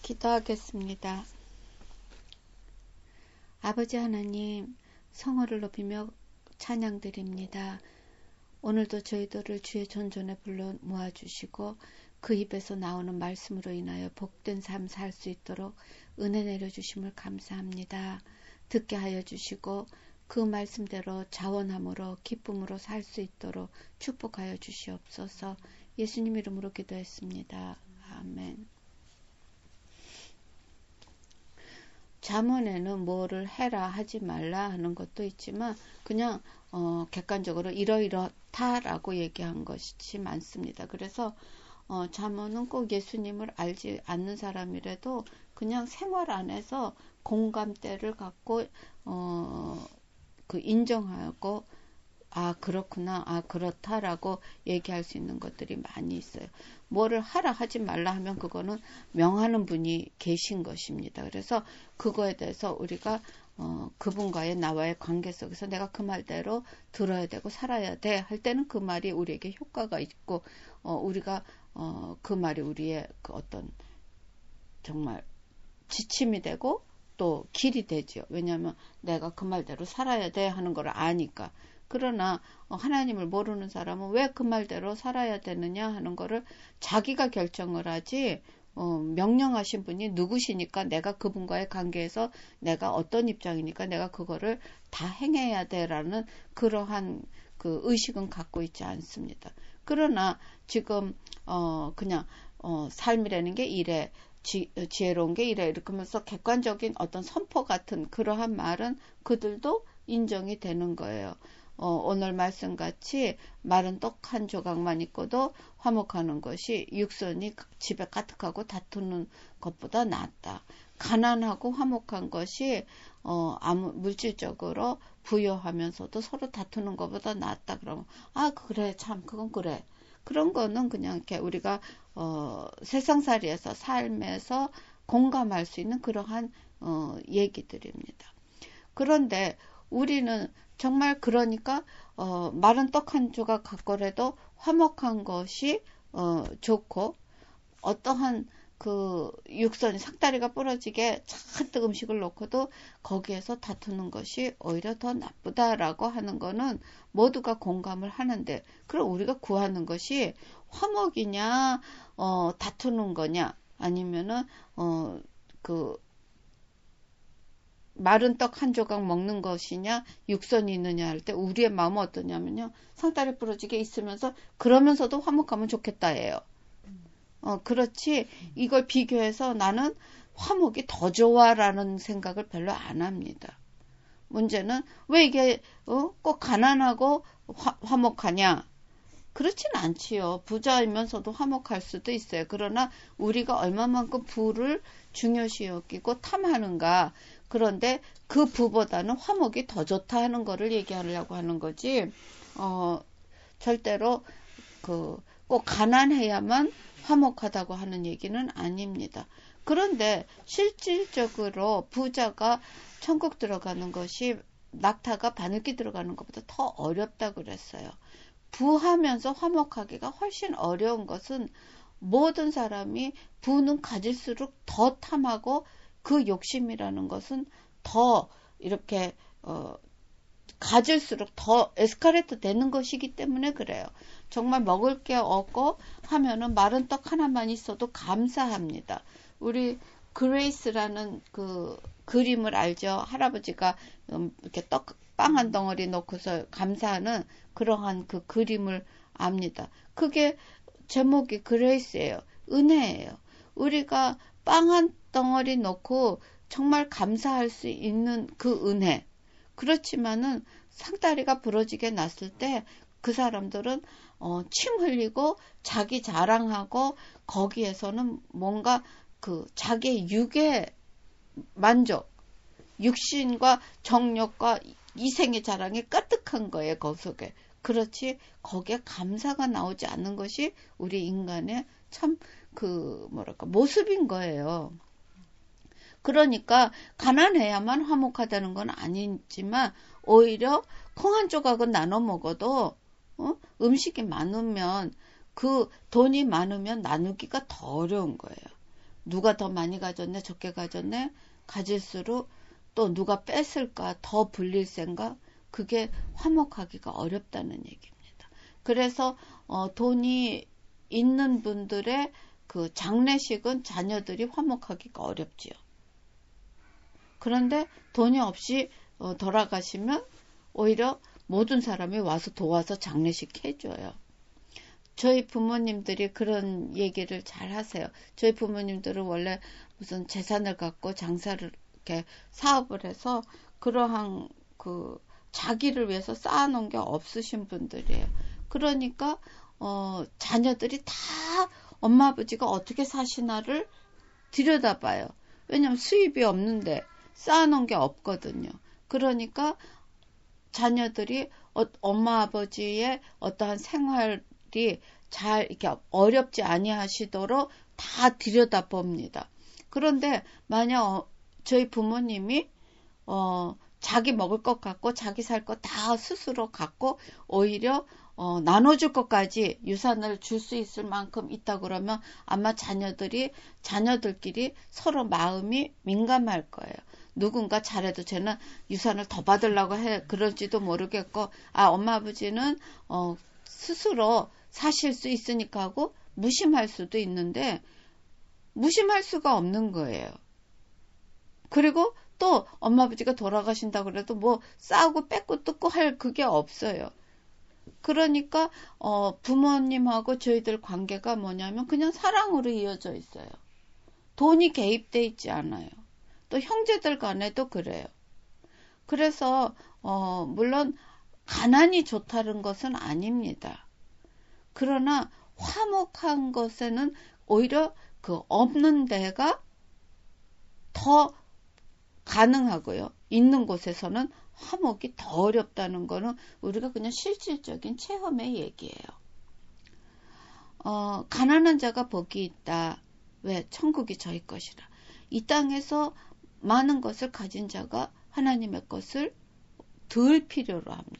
기도하겠습니다. 아버지 하나님, 성호를 높이며 찬양드립니다. 오늘도 저희들을 주의 존전에 불러 모아주시고 그 입에서 나오는 말씀으로 인하여 복된 삶 살 수 있도록 은혜 내려주심을 감사합니다. 듣게 하여 주시고 그 말씀대로 자원함으로 기쁨으로 살 수 있도록 축복하여 주시옵소서. 예수님 이름으로 기도했습니다. 아멘. 잠언에는 뭐를 해라 하지 말라 하는 것도 있지만 그냥 객관적으로 이러이렇다라고 얘기한 것이 많습니다. 그래서 잠언은 꼭 예수님을 알지 않는 사람이라도 그냥 생활 안에서 공감대를 갖고 인정하고 그렇구나, 그렇다라고 얘기할 수 있는 것들이 많이 있어요. 뭐를 하라 하지 말라 하면 그거는 명하는 분이 계신 것입니다. 그래서 그거에 대해서 우리가 그분과의 나와의 관계 속에서 내가 그 말대로 들어야 되고 살아야 돼 할 때는 그 말이 우리에게 효과가 있고 우리가 그 말이 우리의 그 어떤 정말 지침이 되고 또 길이 되죠. 왜냐하면 내가 그 말대로 살아야 돼 하는 걸 아니까. 그러나 하나님을 모르는 사람은 왜 그 말대로 살아야 되느냐 하는 거를 자기가 결정을 하지 명령하신 분이 누구시니까 내가 그분과의 관계에서 내가 어떤 입장이니까 내가 그거를 다 행해야 돼라는 그러한 그 의식은 갖고 있지 않습니다. 그러나 지금 그냥 삶이라는 게 이래 지혜로운 게 이래 이렇게 하면서 객관적인 어떤 선포 같은 그러한 말은 그들도 인정이 되는 거예요. 오늘 말씀같이 마른 떡 한 조각만 있고도 화목하는 것이 육선이 집에 가득하고 다투는 것보다 낫다. 가난하고 화목한 것이 아무 물질적으로 부여하면서도 서로 다투는 것보다 낫다. 그러면 그래 참 그건 그래. 그런 거는 그냥 이렇게 우리가 세상살이에서 삶에서 공감할 수 있는 그러한 얘기들입니다. 그런데 우리는 정말 그러니까 마른 떡 한 조각 갖고라도 화목한 것이 좋고 어떠한 그 육선이 상다리가 부러지게 잔뜩 음식을 놓고도 거기에서 다투는 것이 오히려 더 나쁘다라고 하는 거는 모두가 공감을 하는데 그럼 우리가 구하는 것이 화목이냐 다투는 거냐 아니면은 마른 떡 한 조각 먹는 것이냐 육선이 있느냐 할 때 우리의 마음은 어떠냐면요. 상다리 부러지게 있으면서 그러면서도 화목하면 좋겠다예요. 그렇지 이걸 비교해서 나는 화목이 더 좋아라는 생각을 별로 안 합니다. 문제는 왜 이게 꼭 가난하고 화목하냐? 그렇진 않지요. 부자이면서도 화목할 수도 있어요. 그러나 우리가 얼마만큼 부를 중요시 여기고 탐하는가. 그런데 그 부보다는 화목이 더 좋다 하는 거를 얘기하려고 하는 거지. 절대로 꼭 가난해야만 화목하다고 하는 얘기는 아닙니다. 그런데 실질적으로 부자가 천국 들어가는 것이 낙타가 바늘기 들어가는 것보다 더 어렵다 그랬어요. 부하면서 화목하기가 훨씬 어려운 것은 모든 사람이 부는 가질수록 더 탐하고 그 욕심이라는 것은 더 이렇게 가질수록 더 에스컬레이트 되는 것이기 때문에 그래요. 정말 먹을 게 없고 하면은 마른 떡 하나만 있어도 감사합니다. 우리 그레이스라는 그 그림을 알죠? 할아버지가 이렇게 빵 한 덩어리 놓고서 감사하는 그러한 그 그림을 압니다. 그게 제목이 그레이스예요. 은혜예요. 우리가 빵 한 덩어리 놓고 정말 감사할 수 있는 그 은혜. 그렇지만은 상다리가 부러지게 났을 때 그 사람들은 침 흘리고 자기 자랑하고 거기에서는 뭔가 그 자기의 육의 만족, 육신과 정욕과 이생의 자랑이 까뜩한 거예요. 그 속에. 그렇지 거기에 감사가 나오지 않는 것이 우리 인간의 참 모습인 거예요. 그러니까 가난해야만 화목하다는 건 아니지만 오히려 콩 한 조각은 나눠 먹어도 음식이 많으면 그 돈이 많으면 나누기가 더 어려운 거예요. 누가 더 많이 가졌네, 적게 가졌네, 가질수록 또 누가 뺐을까, 더 불릴 생각, 그게 화목하기가 어렵다는 얘기입니다. 그래서 돈이 있는 분들의 그 장례식은 자녀들이 화목하기가 어렵지요. 그런데 돈이 없이 돌아가시면 오히려 모든 사람이 와서 도와서 장례식 해줘요. 저희 부모님들이 그런 얘기를 잘 하세요. 저희 부모님들은 원래 무슨 재산을 갖고 장사를 이렇게 사업을 해서 그러한 그 자기를 위해서 쌓아놓은 게 없으신 분들이에요. 그러니까 자녀들이 다 엄마 아버지가 어떻게 사시나를 들여다봐요. 왜냐면 수입이 없는데 쌓아놓은 게 없거든요. 그러니까 자녀들이 엄마 아버지의 어떠한 생활이 잘 이렇게 어렵지 아니하시도록 다 들여다봅니다. 그런데 만약 저희 부모님이 자기 먹을 것 갖고 자기 살 것 다 스스로 갖고 오히려 나눠줄 것까지 유산을 줄 수 있을 만큼 있다 그러면 아마 자녀들끼리 서로 마음이 민감할 거예요. 누군가 잘해도 쟤는 유산을 더 받으려고 그럴지도 모르겠고, 엄마 아버지는 스스로 사실 수 있으니까 하고 무심할 수도 있는데 무심할 수가 없는 거예요. 그리고 또 엄마 아버지가 돌아가신다고 그래도 뭐 싸우고 뺏고 뜯고 할 그게 없어요. 그러니까 부모님하고 저희들 관계가 뭐냐면 그냥 사랑으로 이어져 있어요. 돈이 개입돼 있지 않아요. 또 형제들 간에도 그래요. 그래서 물론 가난이 좋다는 것은 아닙니다. 그러나 화목한 것에는 오히려 그 없는 데가 더 가능하고요. 있는 곳에서는 화목이 더 어렵다는 거는 우리가 그냥 실질적인 체험의 얘기예요. 가난한 자가 복이 있다. 왜? 천국이 저희 것이라. 이 땅에서 많은 것을 가진 자가 하나님의 것을 덜 필요로 합니다.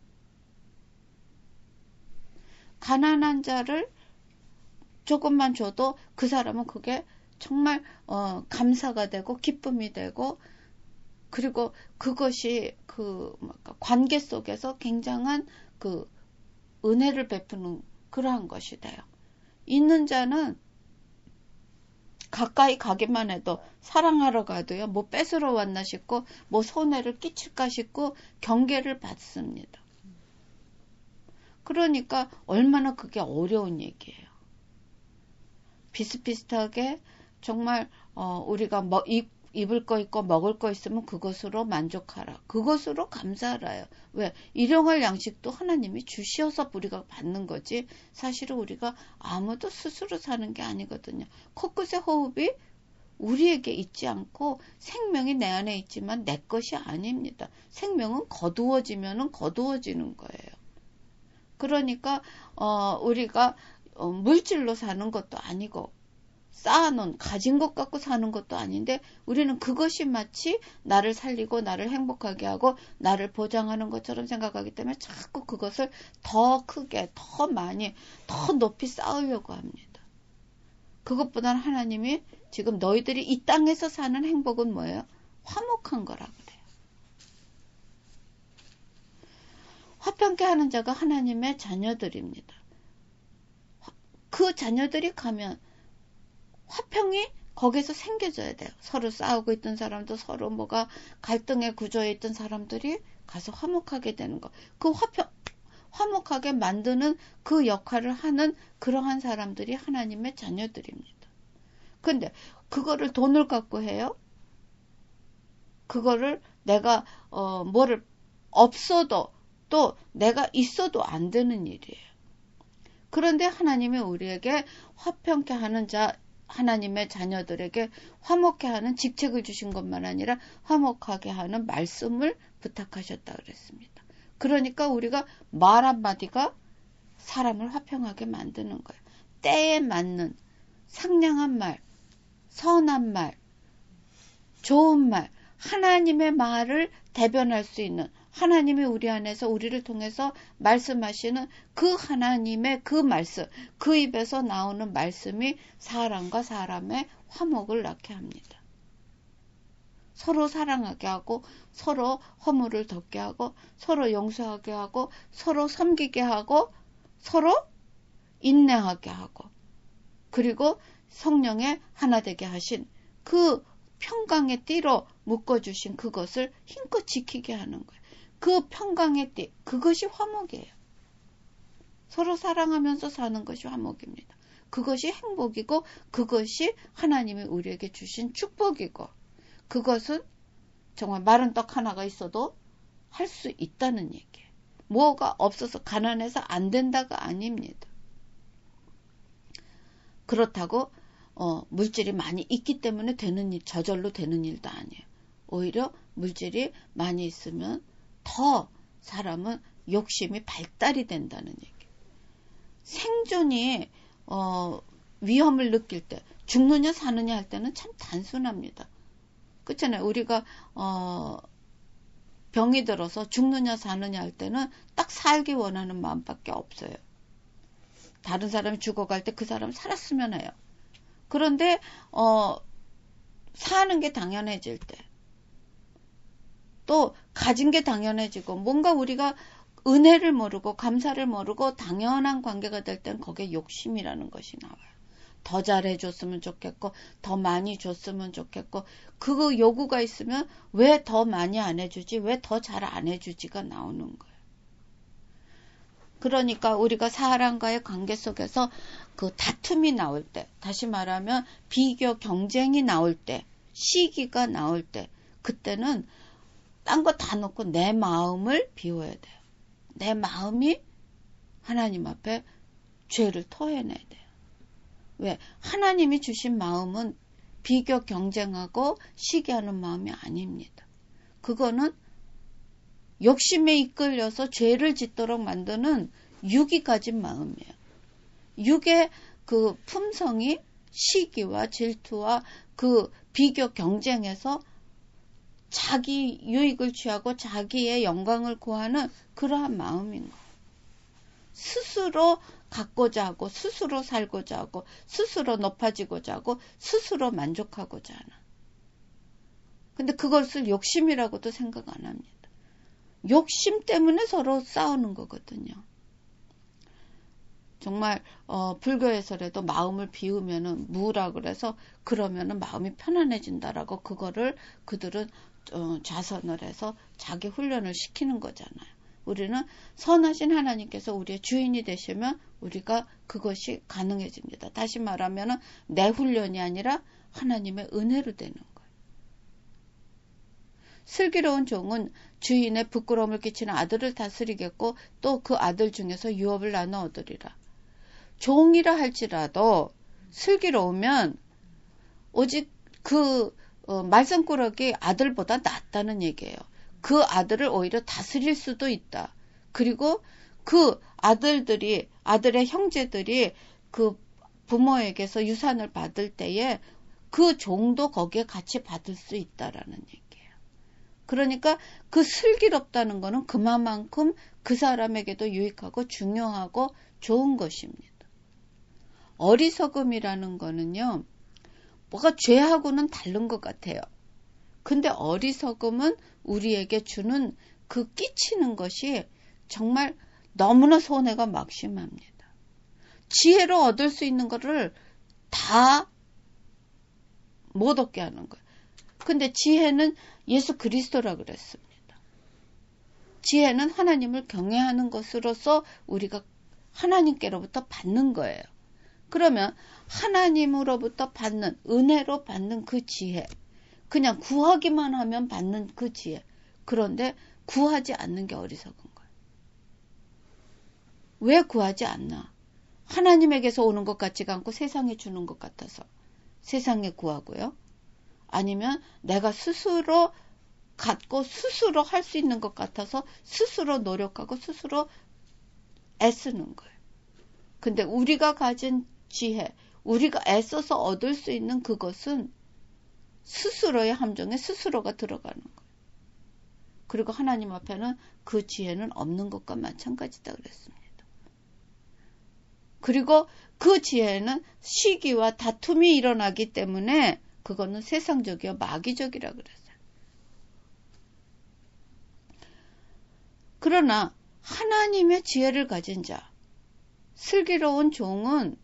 가난한 자를 조금만 줘도 그 사람은 그게 정말 감사가 되고 기쁨이 되고, 그리고 그것이 관계 속에서 굉장한 그 은혜를 베푸는 그러한 것이 돼요. 있는 자는 가까이 가기만 해도, 사랑하러 가도요, 뭐 뺏으러 왔나 싶고 뭐 손해를 끼칠까 싶고 경계를 받습니다. 그러니까 얼마나 그게 어려운 얘기예요. 비슷비슷하게 정말 우리가 입을 거 있고 먹을 거 있으면 그것으로 만족하라. 그것으로 감사하라요. 왜? 일용할 양식도 하나님이 주시어서 우리가 받는 거지, 사실은 우리가 아무도 스스로 사는 게 아니거든요. 코끝의 호흡이 우리에게 있지 않고 생명이 내 안에 있지만 내 것이 아닙니다. 생명은 거두어지면은 거두어지는 거예요. 그러니까 우리가 물질로 사는 것도 아니고 쌓아놓은 가진 것 갖고 사는 것도 아닌데, 우리는 그것이 마치 나를 살리고 나를 행복하게 하고 나를 보장하는 것처럼 생각하기 때문에 자꾸 그것을 더 크게, 더 많이, 더 높이 쌓으려고 합니다. 그것보다는 하나님이 지금 너희들이 이 땅에서 사는 행복은 뭐예요? 화목한 거라 그래요. 화평케 하는 자가 하나님의 자녀들입니다. 그 자녀들이 가면 화평이 거기서 생겨져야 돼요. 서로 싸우고 있던 사람도, 서로 뭐가 갈등의 구조에 있던 사람들이 가서 화목하게 되는 거. 그 화목하게 만드는 그 역할을 하는 그러한 사람들이 하나님의 자녀들입니다. 근데 그거를 돈을 갖고 해요? 그거를 내가 뭐를 없어도 또 내가 있어도 안 되는 일이에요. 그런데 하나님이 우리에게 화평케 하는 자, 하나님의 자녀들에게 화목케 하는 직책을 주신 것만 아니라 화목하게 하는 말씀을 부탁하셨다 그랬습니다. 그러니까 우리가 말 한마디가 사람을 화평하게 만드는 거예요. 때에 맞는 상냥한 말, 선한 말, 좋은 말, 하나님의 말을 대변할 수 있는, 하나님이 우리 안에서 우리를 통해서 말씀하시는 그 하나님의 그 말씀, 그 입에서 나오는 말씀이 사람과 사람의 화목을 낳게 합니다. 서로 사랑하게 하고 서로 허물을 덮게 하고 서로 용서하게 하고 서로 섬기게 하고 서로 인내하게 하고 그리고 성령의 하나 되게 하신 그 평강의 띠로 묶어주신 그것을 힘껏 지키게 하는 거예요. 그 평강의 띠, 그것이 화목이에요. 서로 사랑하면서 사는 것이 화목입니다. 그것이 행복이고 그것이 하나님이 우리에게 주신 축복이고 그것은 정말 마른 떡 하나가 있어도 할 수 있다는 얘기예요. 뭐가 없어서 가난해서 안 된다가 아닙니다. 그렇다고 물질이 많이 있기 때문에 되는 일, 저절로 되는 일도 아니에요. 오히려 물질이 많이 있으면 더 사람은 욕심이 발달이 된다는 얘기예요. 생존이 위험을 느낄 때 죽느냐 사느냐 할 때는 참 단순합니다. 그렇잖아요. 우리가 병이 들어서 죽느냐 사느냐 할 때는 딱 살기 원하는 마음밖에 없어요. 다른 사람이 죽어갈 때 그 사람 살았으면 해요. 그런데 사는 게 당연해질 때 또 가진 게 당연해지고 뭔가 우리가 은혜를 모르고 감사를 모르고 당연한 관계가 될 때는 거기에 욕심이라는 것이 나와요. 더 잘해줬으면 좋겠고 더 많이 줬으면 좋겠고 그 요구가 있으면 왜 더 많이 안 해주지 왜 더 잘 안 해주지가 나오는 거예요. 그러니까 우리가 사람과의 관계 속에서 그 다툼이 나올 때 다시 말하면 비교 경쟁이 나올 때 시기가 나올 때 그때는 딴 거 다 놓고 내 마음을 비워야 돼요. 내 마음이 하나님 앞에 죄를 토해내야 돼요. 왜? 하나님이 주신 마음은 비교 경쟁하고 시기하는 마음이 아닙니다. 그거는 욕심에 이끌려서 죄를 짓도록 만드는 육이 가진 마음이에요. 육의 그 품성이 시기와 질투와 그 비교 경쟁에서 자기 유익을 취하고 자기의 영광을 구하는 그러한 마음인 거예요. 스스로 갖고자 하고 스스로 살고자 하고 스스로 높아지고자 하고 스스로 만족하고자 하는. 근데 그것을 욕심이라고도 생각 안 합니다. 욕심 때문에 서로 싸우는 거거든요. 정말 불교에서라도 마음을 비우면은 무라 그래서 그러면은 마음이 편안해진다라고 그거를 그들은 좌선을 해서 자기 훈련을 시키는 거잖아요. 우리는 선하신 하나님께서 우리의 주인이 되시면 우리가 그것이 가능해집니다. 다시 말하면은 내 훈련이 아니라 하나님의 은혜로 되는 거예요. 슬기로운 종은 주인의 부끄러움을 끼치는 아들을 다스리겠고 또 그 아들 중에서 유업을 나눠 얻으리라. 종이라 할지라도 슬기로우면 오직 그 말썽꾸러기 아들보다 낫다는 얘기예요. 그 아들을 오히려 다스릴 수도 있다. 그리고 그 아들의 형제들이 그 부모에게서 유산을 받을 때에 그 종도 거기에 같이 받을 수 있다라는 얘기예요. 그러니까 그 슬기롭다는 거는 그만큼 그 사람에게도 유익하고 중요하고 좋은 것입니다. 어리석음이라는 거는요, 뭐가 죄하고는 다른 것 같아요. 근데 어리석음은 우리에게 주는 그 끼치는 것이 정말 너무나 손해가 막심합니다. 지혜로 얻을 수 있는 거를 다 못 얻게 하는 거예요. 근데 지혜는 예수 그리스도라 그랬습니다. 지혜는 하나님을 경외하는 것으로서 우리가 하나님께로부터 받는 거예요. 그러면 하나님으로부터 받는, 은혜로 받는 그 지혜, 그냥 구하기만 하면 받는 그 지혜, 그런데 구하지 않는 게 어리석은 거예요. 왜 구하지 않나? 하나님에게서 오는 것 같지가 않고 세상에 주는 것 같아서 세상에 구하고요. 아니면 내가 스스로 갖고 스스로 할 수 있는 것 같아서 스스로 노력하고 스스로 애쓰는 거예요. 근데 우리가 가진 지혜, 우리가 애써서 얻을 수 있는 그것은 스스로의 함정에 스스로가 들어가는 거예요. 그리고 하나님 앞에는 그 지혜는 없는 것과 마찬가지다 그랬습니다. 그리고 그 지혜는 시기와 다툼이 일어나기 때문에 그거는 세상적이요 마귀적이라 그랬어요. 그러나 하나님의 지혜를 가진 자, 슬기로운 종은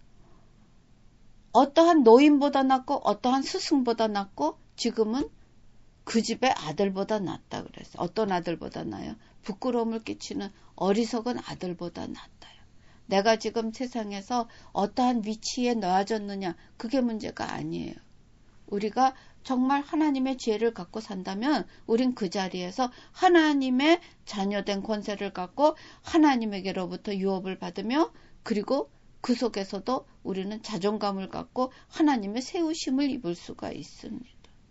어떠한 노인보다 낫고 어떠한 스승보다 낫고 지금은 그 집의 아들보다 낫다 그랬어요. 어떤 아들보다 나아요? 부끄러움을 끼치는 어리석은 아들보다 낫다요. 내가 지금 세상에서 어떠한 위치에 놓아졌느냐, 그게 문제가 아니에요. 우리가 정말 하나님의 지혜를 갖고 산다면 우린 그 자리에서 하나님의 자녀된 권세를 갖고 하나님에게로부터 유업을 받으며 그리고 그 속에서도 우리는 자존감을 갖고 하나님의 세우심을 입을 수가 있습니다.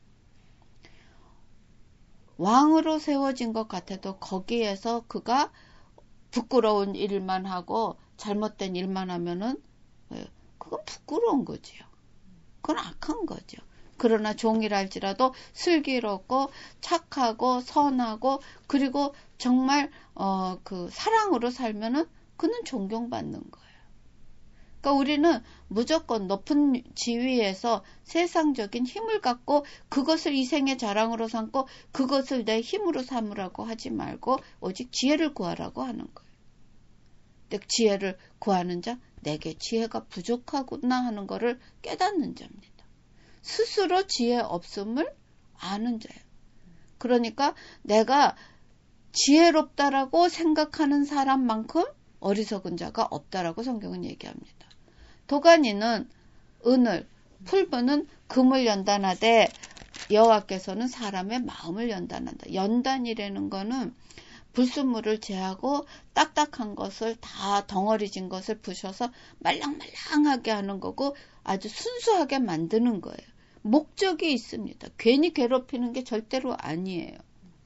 왕으로 세워진 것 같아도 거기에서 그가 부끄러운 일만 하고 잘못된 일만 하면은 그건 부끄러운 거지요. 그건 악한 거죠. 그러나 종이랄지라도 슬기롭고 착하고 선하고 그리고 정말 그 사랑으로 살면은 그는 존경받는 거예요. 그러니까 우리는 무조건 높은 지위에서 세상적인 힘을 갖고 그것을 이생의 자랑으로 삼고 그것을 내 힘으로 삼으라고 하지 말고 오직 지혜를 구하라고 하는 거예요. 근데 지혜를 구하는 자, 내게 지혜가 부족하구나 하는 것을 깨닫는 자입니다. 스스로 지혜 없음을 아는 자예요. 그러니까 내가 지혜롭다라고 생각하는 사람만큼 어리석은 자가 없다라고 성경은 얘기합니다. 도가니는 은을, 풀무는 금을 연단하되 여호와께서는 사람의 마음을 연단한다. 연단이라는 거는 불순물을 제하고 딱딱한 것을 다 덩어리진 것을 부셔서 말랑말랑하게 하는 거고 아주 순수하게 만드는 거예요. 목적이 있습니다. 괜히 괴롭히는 게 절대로 아니에요.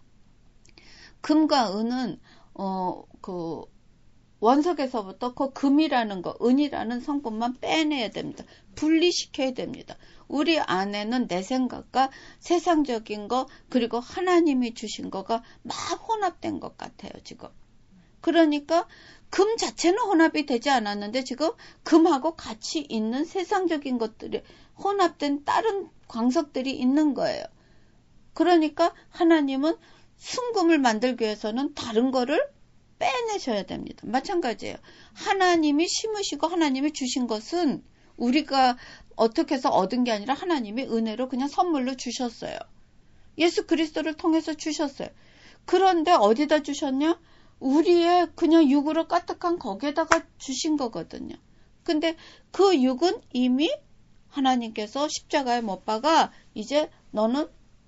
금과 은은 그 원석에서부터 그 금이라는 거, 은이라는 성분만 빼내야 됩니다. 분리시켜야 됩니다. 우리 안에는 내 생각과 세상적인 거 그리고 하나님이 주신 거가 막 혼합된 것 같아요, 지금. 그러니까 금 자체는 혼합이 되지 않았는데 지금 금하고 같이 있는 세상적인 것들이 혼합된 다른 광석들이 있는 거예요. 그러니까 하나님은 순금을 만들기 위해서는 다른 거를 빼내셔야 됩니다. 마찬가지예요. 하나님이 심으시고 하나님이 주신 것은 우리가 어떻게 해서 얻은 게 아니라 하나님이 은혜로 그냥 선물로 주셨어요. 예수 그리스도를 통해서 주셨어요. 그런데 어디다 주셨냐? 우리의 그냥 육으로 까딱한 거기에다가 주신 거거든요. 근데 그 육은 이미 하나님께서 십자가에 못 박아 이제 너는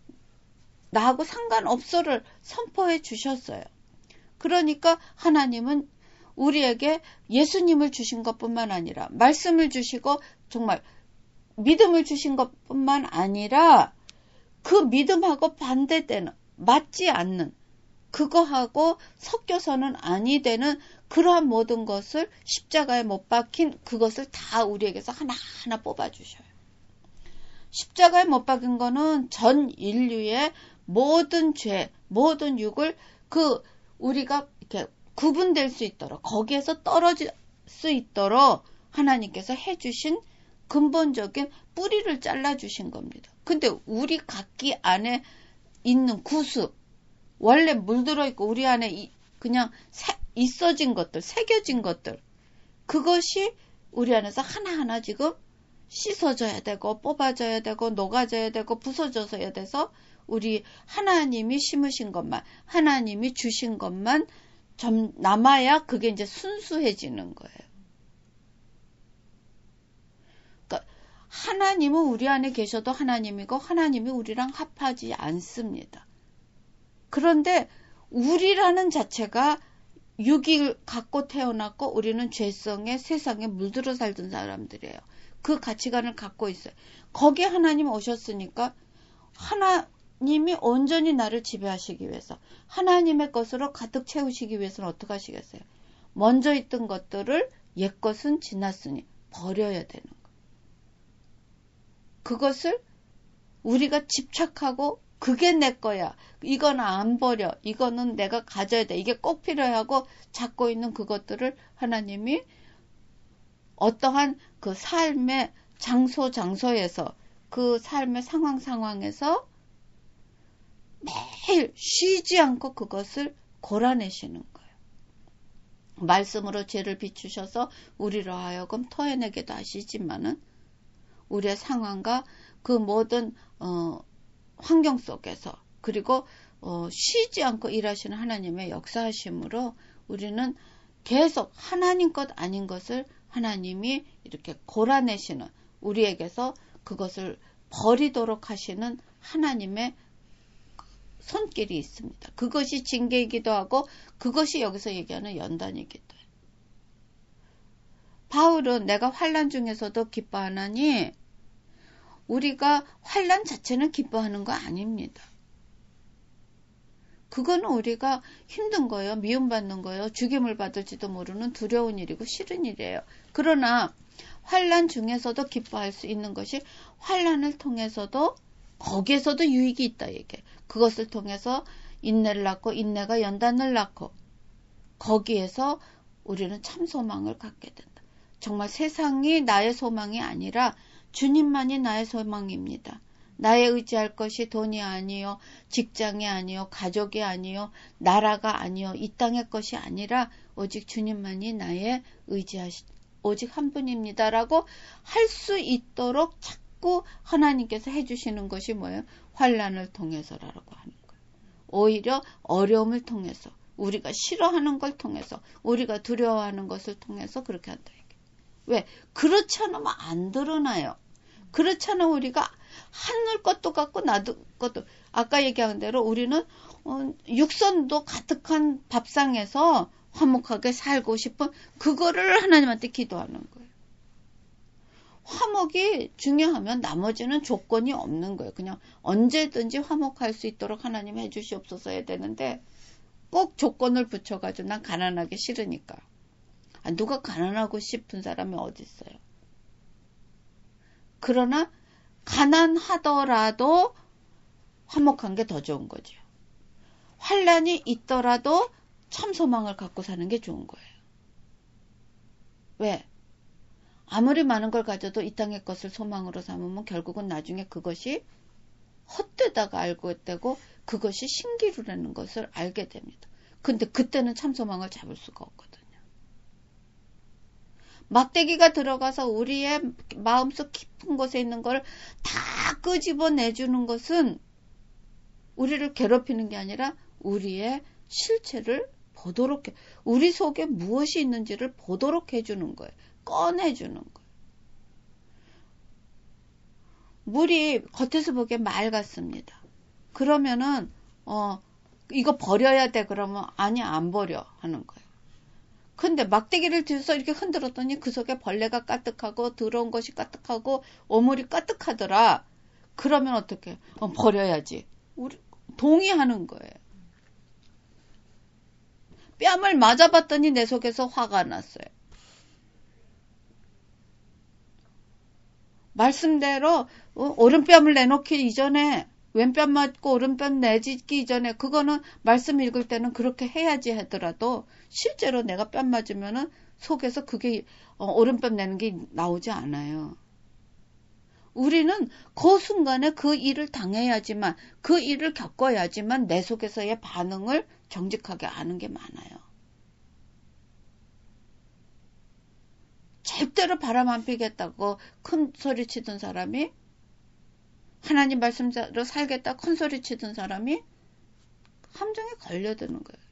나하고 상관없어를 선포해 주셨어요. 그러니까 하나님은 우리에게 예수님을 주신 것뿐만 아니라 말씀을 주시고 정말 믿음을 주신 것뿐만 아니라 그 믿음하고 반대되는 맞지 않는 그거하고 섞여서는 아니 되는 그러한 모든 것을 십자가에 못 박힌 그것을 다 우리에게서 하나하나 뽑아주셔요. 십자가에 못 박은 거는 전 인류의 모든 죄, 모든 육을 우리가 이렇게 구분될 수 있도록 거기에서 떨어질 수 있도록 하나님께서 해주신 근본적인 뿌리를 잘라주신 겁니다. 근데 우리 각기 안에 있는 구습, 원래 물들어 있고 우리 안에 그냥 있어진 것들, 새겨진 것들, 그것이 우리 안에서 하나하나 지금 씻어져야 되고 뽑아져야 되고 녹아져야 되고 부서져야 돼서 우리 하나님이 심으신 것만, 하나님이 주신 것만 좀 남아야 그게 이제 순수해지는 거예요. 그러니까 하나님은 우리 안에 계셔도 하나님이고 하나님이 우리랑 합하지 않습니다. 그런데 우리라는 자체가 육을 갖고 태어났고 우리는 죄성의 세상에 물들어 살던 사람들이에요. 그 가치관을 갖고 있어요. 거기에 하나님 오셨으니까 하나님이 온전히 나를 지배하시기 위해서 하나님의 것으로 가득 채우시기 위해서는 어떻게 하시겠어요? 먼저 있던 것들을 옛 것은 지났으니 버려야 되는 거예요. 그것을 우리가 집착하고 그게 내 거야. 이건 안 버려. 이거는 내가 가져야 돼. 이게 꼭 필요하고 잡고 있는 그것들을 하나님이 어떠한 그 삶의 장소에서 그 삶의 상황에서 매일 쉬지 않고 그것을 골라내시는 거예요. 말씀으로 죄를 비추셔서 우리로 하여금 토해내게도 하시지만은 우리의 상황과 그 모든 환경 속에서 그리고 쉬지 않고 일하시는 하나님의 역사하심으로 우리는 계속 하나님 것 아닌 것을 하나님이 이렇게 골라내시는 우리에게서 그것을 버리도록 하시는 하나님의 손길이 있습니다. 그것이 징계이기도 하고 그것이 여기서 얘기하는 연단이기도 해요. 바울은 내가 환난 중에서도 기뻐하나니 우리가 환난 자체는 기뻐하는 거 아닙니다. 그거는 우리가 힘든 거예요. 미움받는 거예요. 죽임을 받을지도 모르는 두려운 일이고 싫은 일이에요. 그러나 환난 중에서도 기뻐할 수 있는 것이 환난을 통해서도 거기에서도 유익이 있다 이게. 그것을 통해서 인내를 낳고 인내가 연단을 낳고 거기에서 우리는 참 소망을 갖게 된다. 정말 세상이 나의 소망이 아니라 주님만이 나의 소망입니다. 나의 의지할 것이 돈이 아니요, 직장이 아니요, 가족이 아니요, 나라가 아니요, 이 땅의 것이 아니라 오직 주님만이 나의 오직 한 분입니다라고 할 수 있도록 자꾸 하나님께서 해주시는 것이 뭐예요? 환난을 통해서라고 하는 거예요. 오히려 어려움을 통해서, 우리가 싫어하는 걸 통해서, 우리가 두려워하는 것을 통해서 그렇게 한다. 왜? 그렇지 않으면 안 드러나요. 그렇지 않으면 우리가 하늘 것도 같고 나도 것도 아까 얘기한 대로 우리는 육선도 가득한 밥상에서 화목하게 살고 싶은 그거를 하나님한테 기도하는 거예요. 화목이 중요하면 나머지는 조건이 없는 거예요. 그냥 언제든지 화목할 수 있도록 하나님 해주시옵소서 해야 되는데 꼭 조건을 붙여가지고 난 가난하기 싫으니까. 누가 가난하고 싶은 사람이 어디 있어요? 그러나 가난하더라도 화목한 게 더 좋은 거죠. 환난이 있더라도 참 소망을 갖고 사는 게 좋은 거예요. 왜? 아무리 많은 걸 가져도 이 땅의 것을 소망으로 삼으면 결국은 나중에 그것이 헛되다가 알고 되고 그것이 신기루라는 것을 알게 됩니다. 근데 그때는 참 소망을 잡을 수가 없거든요. 막대기가 들어가서 우리의 마음속 깊은 곳에 있는 걸 다 끄집어내주는 것은 우리를 괴롭히는 게 아니라 우리의 실체를 보도록 해, 우리 속에 무엇이 있는지를 보도록 해주는 거예요. 꺼내주는 거예요. 물이 겉에서 보기엔 맑았습니다. 그러면은 이거 버려야 돼 그러면 아니 안 버려 하는 거예요. 근데 막대기를 들어서 이렇게 흔들었더니 그 속에 벌레가 가득하고 더러운 것이 가득하고 오물이 가득하더라. 그러면 어떡해? 버려야지. 우리 동의하는 거예요. 뺨을 맞아봤더니 내 속에서 화가 났어요. 말씀대로 오른뺨을 내놓기 이전에 왼뺨 맞고 오른뺨 내딛기 이전에 그거는 말씀 읽을 때는 그렇게 해야지 하더라도 실제로 내가 뺨 맞으면은 속에서 그게 오른뺨 내는 게 나오지 않아요. 우리는 그 순간에 그 일을 당해야지만 그 일을 겪어야지만 내 속에서의 반응을 정직하게 아는 게 많아요. 절대로 바람 안 피겠다고 큰 소리 치던 사람이 하나님 말씀대로 살겠다 큰 소리 치던 사람이 함정에 걸려드는 거예요.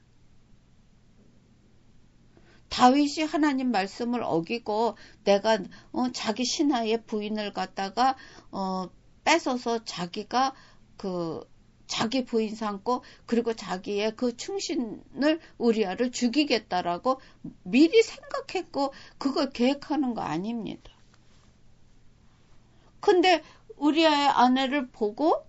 다윗이 하나님 말씀을 어기고 내가 자기 신하의 부인을 갖다가 뺏어서 자기가 자기 부인 삼고 그리고 자기의 그 충신을 우리아를 죽이겠다라고 미리 생각했고 그걸 계획하는 거 아닙니다. 근데 우리아의 아내를 보고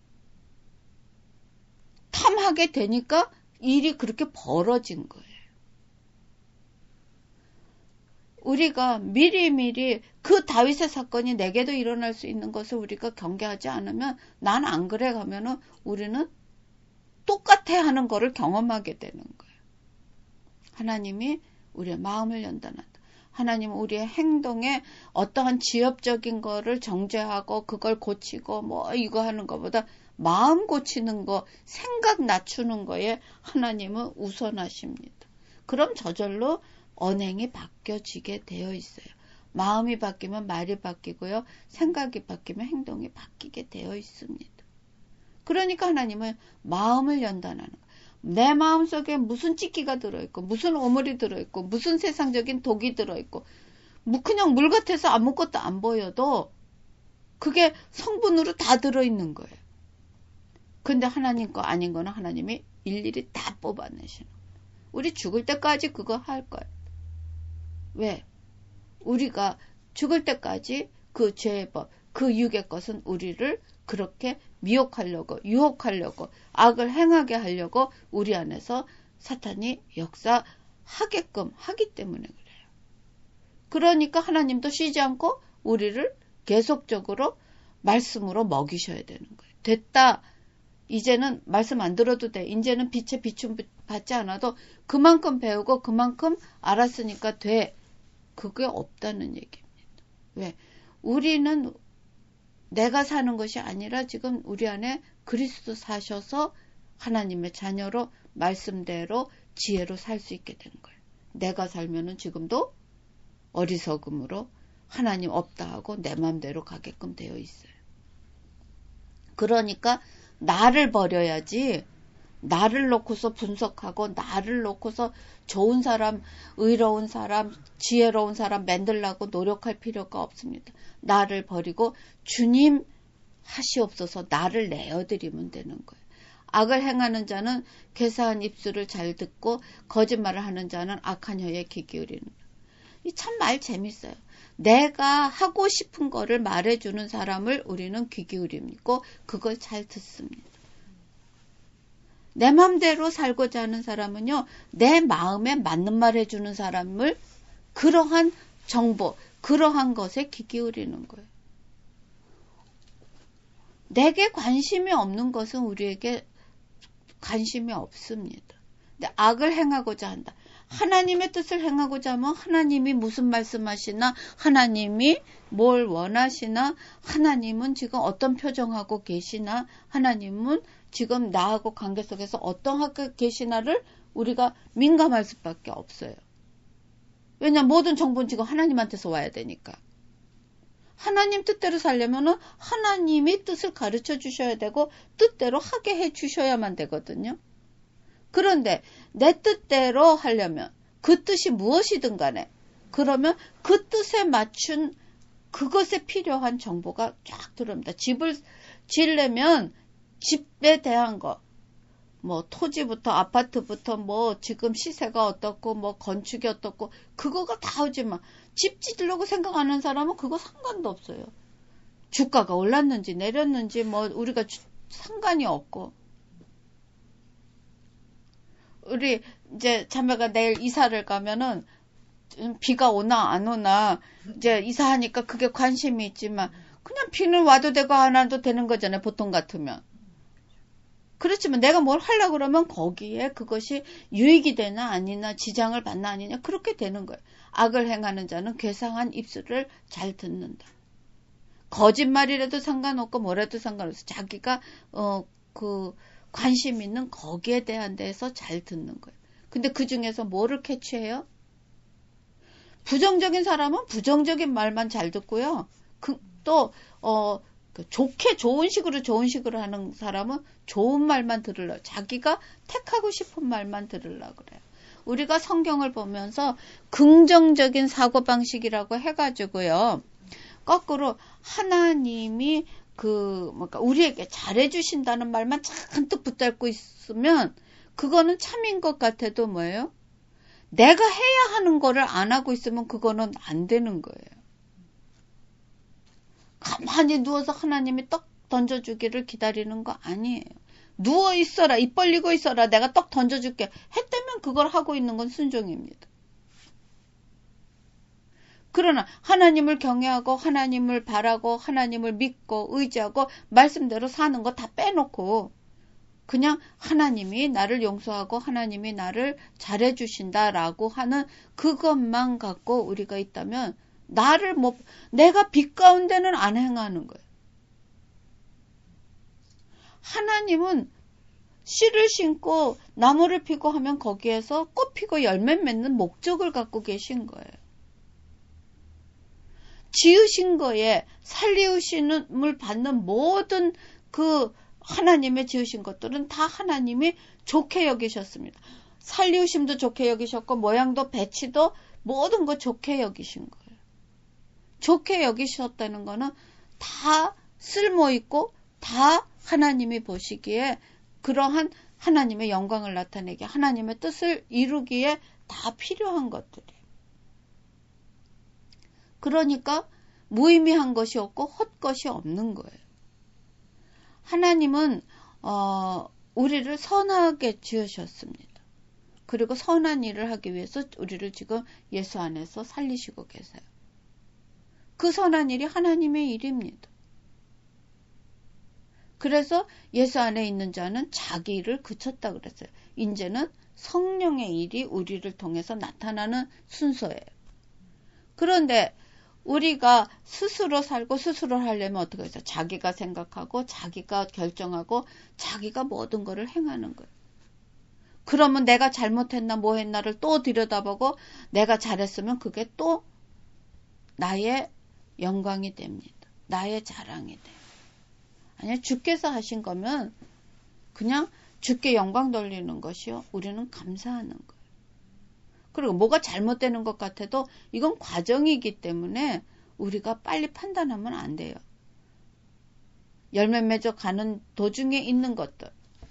탐하게 되니까 일이 그렇게 벌어진 거예요. 우리가 미리미리 그 다윗의 사건이 내게도 일어날 수 있는 것을 우리가 경계하지 않으면 난 안 그래 가면은 우리는 똑같아 하는 거를 경험하게 되는 거예요. 하나님이 우리의 마음을 연단한다. 하나님은 우리의 행동에 어떠한 지엽적인 거를 정죄하고 그걸 고치고 뭐 이거 하는 것보다 마음 고치는 거, 생각 낮추는 거에 하나님은 우선하십니다. 그럼 저절로 언행이 바뀌어지게 되어 있어요. 마음이 바뀌면 말이 바뀌고요. 생각이 바뀌면 행동이 바뀌게 되어 있습니다. 그러니까 하나님은 마음을 연단하는 거예요. 내 마음속에 무슨 찌끼가 들어있고 무슨 오물이 들어있고 무슨 세상적인 독이 들어있고 그냥 물 같아서 아무것도 안 보여도 그게 성분으로 다 들어있는 거예요. 근데 하나님 거 아닌 거는 하나님이 일일이 다 뽑아내시는 거예요. 우리 죽을 때까지 그거 할 거예요. 왜? 우리가 죽을 때까지 그 죄의 법, 그 육의 것은 우리를 그렇게 미혹하려고, 유혹하려고, 악을 행하게 하려고 우리 안에서 사탄이 역사하게끔 하기 때문에 그래요. 그러니까 하나님도 쉬지 않고 우리를 계속적으로 말씀으로 먹이셔야 되는 거예요. 됐다. 이제는 말씀 안 들어도 돼. 이제는 빛에 비춤 받지 않아도 그만큼 배우고 그만큼 알았으니까 돼. 그게 없다는 얘기입니다. 왜? 우리는 내가 사는 것이 아니라 지금 우리 안에 그리스도 사셔서 하나님의 자녀로 말씀대로 지혜로 살 수 있게 된 거예요. 내가 살면은 지금도 어리석음으로 하나님 없다 하고 내 마음대로 가게끔 되어 있어요. 그러니까 나를 버려야지 나를 놓고서 분석하고 나를 놓고서 좋은 사람, 의로운 사람, 지혜로운 사람 만들려고 노력할 필요가 없습니다. 나를 버리고 주님 하시옵소서 나를 내어드리면 되는 거예요. 악을 행하는 자는 괴사한 입술을 잘 듣고 거짓말을 하는 자는 악한 혀에 귀 기울이는 거예요. 이 참 말 재밌어요. 내가 하고 싶은 거를 말해주는 사람을 우리는 귀 기울이고 그걸 잘 듣습니다. 내 맘대로 살고자 하는 사람은요, 내 마음에 맞는 말 해주는 사람을 그러한 정보, 그러한 것에 귀 기울이는 거예요. 내게 관심이 없는 것은 우리에게 관심이 없습니다. 근데 악을 행하고자 한다. 하나님의 뜻을 행하고자 하면 하나님이 무슨 말씀하시나, 하나님이 뭘 원하시나, 하나님은 지금 어떤 표정하고 계시나, 하나님은 지금 나하고 관계 속에서 어떠하게 계시나를 우리가 민감할 수밖에 없어요. 왜냐하면 모든 정보는 지금 하나님한테서 와야 되니까. 하나님 뜻대로 살려면 하나님이 뜻을 가르쳐 주셔야 되고 뜻대로 하게 해 주셔야만 되거든요. 그런데 내 뜻대로 하려면 그 뜻이 무엇이든 간에 그러면 그 뜻에 맞춘 그것에 필요한 정보가 쫙 들어옵니다. 집을 지으려면 집에 대한 거, 뭐 토지부터 아파트부터 뭐 지금 시세가 어떻고 뭐 건축이 어떻고 그거가 다 오지만 집 짓으려고 생각하는 사람은 그거 상관도 없어요. 주가가 올랐는지 내렸는지 뭐 우리가 상관이 없고. 우리 이제 자매가 내일 이사를 가면은 비가 오나 안 오나 이제 이사하니까 그게 관심이 있지만 그냥 비는 와도 되고 안 와도 되는 거잖아요. 보통 같으면. 그렇지만 내가 뭘 하려고 그러면 거기에 그것이 유익이 되나 아니나 지장을 받나 아니냐 그렇게 되는 거예요. 악을 행하는 자는 괴상한 입술을 잘 듣는다. 거짓말이라도 상관없고 뭐라도 상관없어. 자기가 그 관심 있는 거기에 대한 데서 잘 듣는 거예요. 근데 그 중에서 뭐를 캐치해요? 부정적인 사람은 부정적인 말만 잘 듣고요. 좋게 좋은 식으로 하는 사람은 좋은 말만 들으려고 자기가 택하고 싶은 말만 들으려고 그래요. 우리가 성경을 보면서 긍정적인 사고방식이라고 해가지고요. 거꾸로 하나님이 우리에게 잘해주신다는 말만 잔뜩 붙잡고 있으면 그거는 참인 것 같아도 뭐예요? 내가 해야 하는 거를 안 하고 있으면 그거는 안 되는 거예요. 가만히 누워서 하나님이 떡 던져주기를 기다리는 거 아니에요. 누워 있어라, 입 벌리고 있어라, 내가 떡 던져줄게 했다면 그걸 하고 있는 건 순종입니다. 그러나 하나님을 경외하고 하나님을 바라고 하나님을 믿고 의지하고 말씀대로 사는 거 다 빼놓고 그냥 하나님이 나를 용서하고 하나님이 나를 잘해주신다라고 하는 그것만 갖고 우리가 있다면 내가 빛 가운데는 안 행하는 거예요. 하나님은 씨를 심고 나무를 피고 하면 거기에서 꽃 피고 열매 맺는 목적을 갖고 계신 거예요. 지으신 거에 살리우심을 받는 모든 그 하나님의 지으신 것들은 다 하나님이 좋게 여기셨습니다. 살리우심도 좋게 여기셨고 모양도 배치도 모든 거 좋게 여기신 거예요. 좋게 여기셨다는 거는 다 쓸모있고 다 하나님이 보시기에 그러한 하나님의 영광을 나타내게 하나님의 뜻을 이루기에 다 필요한 것들이에요. 그러니까 무의미한 것이 없고 헛것이 없는 거예요. 하나님은 우리를 선하게 지으셨습니다. 그리고 선한 일을 하기 위해서 우리를 지금 예수 안에서 살리시고 계세요. 그 선한 일이 하나님의 일입니다. 그래서 예수 안에 있는 자는 자기 일을 그쳤다 그랬어요. 이제는 성령의 일이 우리를 통해서 나타나는 순서예요. 그런데 우리가 스스로 살고 스스로 하려면 어떻게 해서 자기가 생각하고 자기가 결정하고 자기가 모든 것을 행하는 거예요. 그러면 내가 잘못했나 뭐 했나를 또 들여다보고 내가 잘했으면 그게 또 나의 영광이 됩니다. 나의 자랑이 돼요. 아니 주께서 하신 거면 그냥 주께 영광 돌리는 것이요. 우리는 감사하는 거예요. 그리고 뭐가 잘못되는 것 같아도 이건 과정이기 때문에 우리가 빨리 판단하면 안 돼요. 열매 맺어 가는 도중에 있는 것들.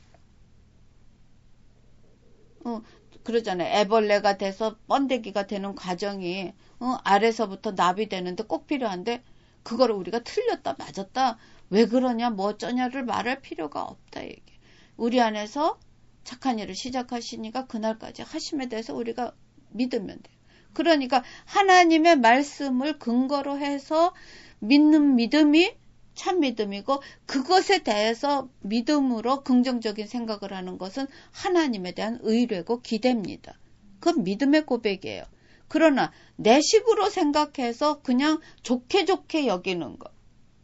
그러잖아요. 애벌레가 돼서 번데기가 되는 과정이 아래서부터 나비 되는데 꼭 필요한데 그거를 우리가 틀렸다 맞았다 왜 그러냐 뭐 어쩌냐를 말할 필요가 없다 얘기. 우리 안에서 착한 일을 시작하시니까 그날까지 하심에 대해서 우리가 믿으면 돼요. 그러니까 하나님의 말씀을 근거로 해서 믿는 믿음이 참 믿음이고 그것에 대해서 믿음으로 긍정적인 생각을 하는 것은 하나님에 대한 의뢰고 기대입니다. 그건 믿음의 고백이에요. 그러나 내 식으로 생각해서 그냥 좋게 여기는 것.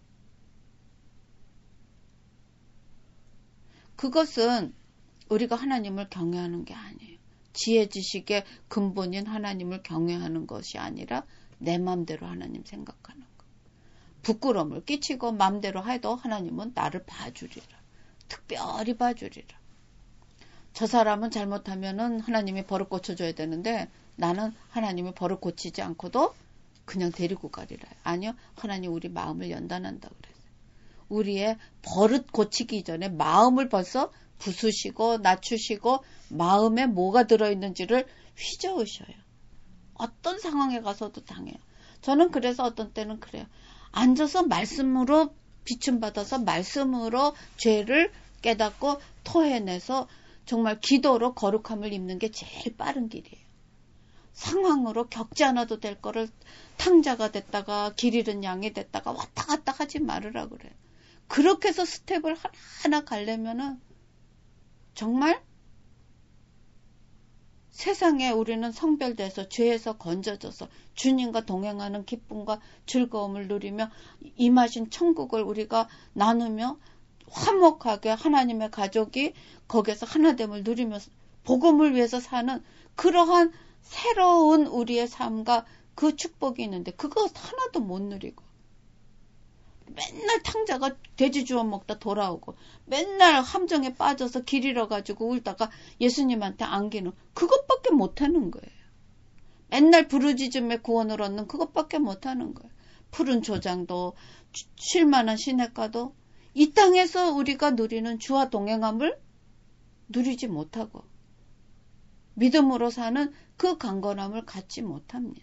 그것은 우리가 하나님을 경외하는 게 아니에요. 지혜 지식의 근본인 하나님을 경외하는 것이 아니라 내 맘대로 하나님 생각하는 것. 부끄러움을 끼치고 맘대로 해도 하나님은 나를 봐주리라. 특별히 봐주리라. 저 사람은 잘못하면은 하나님이 버릇 고쳐줘야 되는데 나는 하나님이 버릇 고치지 않고도 그냥 데리고 가리라. 아니요. 하나님 우리 마음을 연단한다 그랬어요. 우리의 버릇 고치기 전에 마음을 벌써 부수시고 낮추시고 마음에 뭐가 들어있는지를 휘저으셔요. 어떤 상황에 가서도 당해요. 저는 그래서 어떤 때는 그래요. 앉아서 말씀으로 비춤받아서 말씀으로 죄를 깨닫고 토해내서 정말 기도로 거룩함을 입는 게 제일 빠른 길이에요. 상황으로 겪지 않아도 될 거를 탕자가 됐다가 길 잃은 양이 됐다가 왔다 갔다 하지 말으라 그래요. 그렇게 해서 스텝을 하나하나 가려면은 정말 세상에 우리는 성별돼서 죄에서 건져져서 주님과 동행하는 기쁨과 즐거움을 누리며 임하신 천국을 우리가 나누며 화목하게 하나님의 가족이 거기에서 하나됨을 누리며 복음을 위해서 사는 그러한 새로운 우리의 삶과 그 축복이 있는데 그거 하나도 못 누리고 맨날 탕자가 돼지 주워 먹다 돌아오고 맨날 함정에 빠져서 길 잃어가지고 울다가 예수님한테 안기는 그것밖에 못하는 거예요. 맨날 부르짖음에 구원을 얻는 그것밖에 못하는 거예요. 푸른 조장도 쉴만한 시냇가도 이 땅에서 우리가 누리는 주와 동행함을 누리지 못하고 믿음으로 사는 그 강건함을 갖지 못합니다.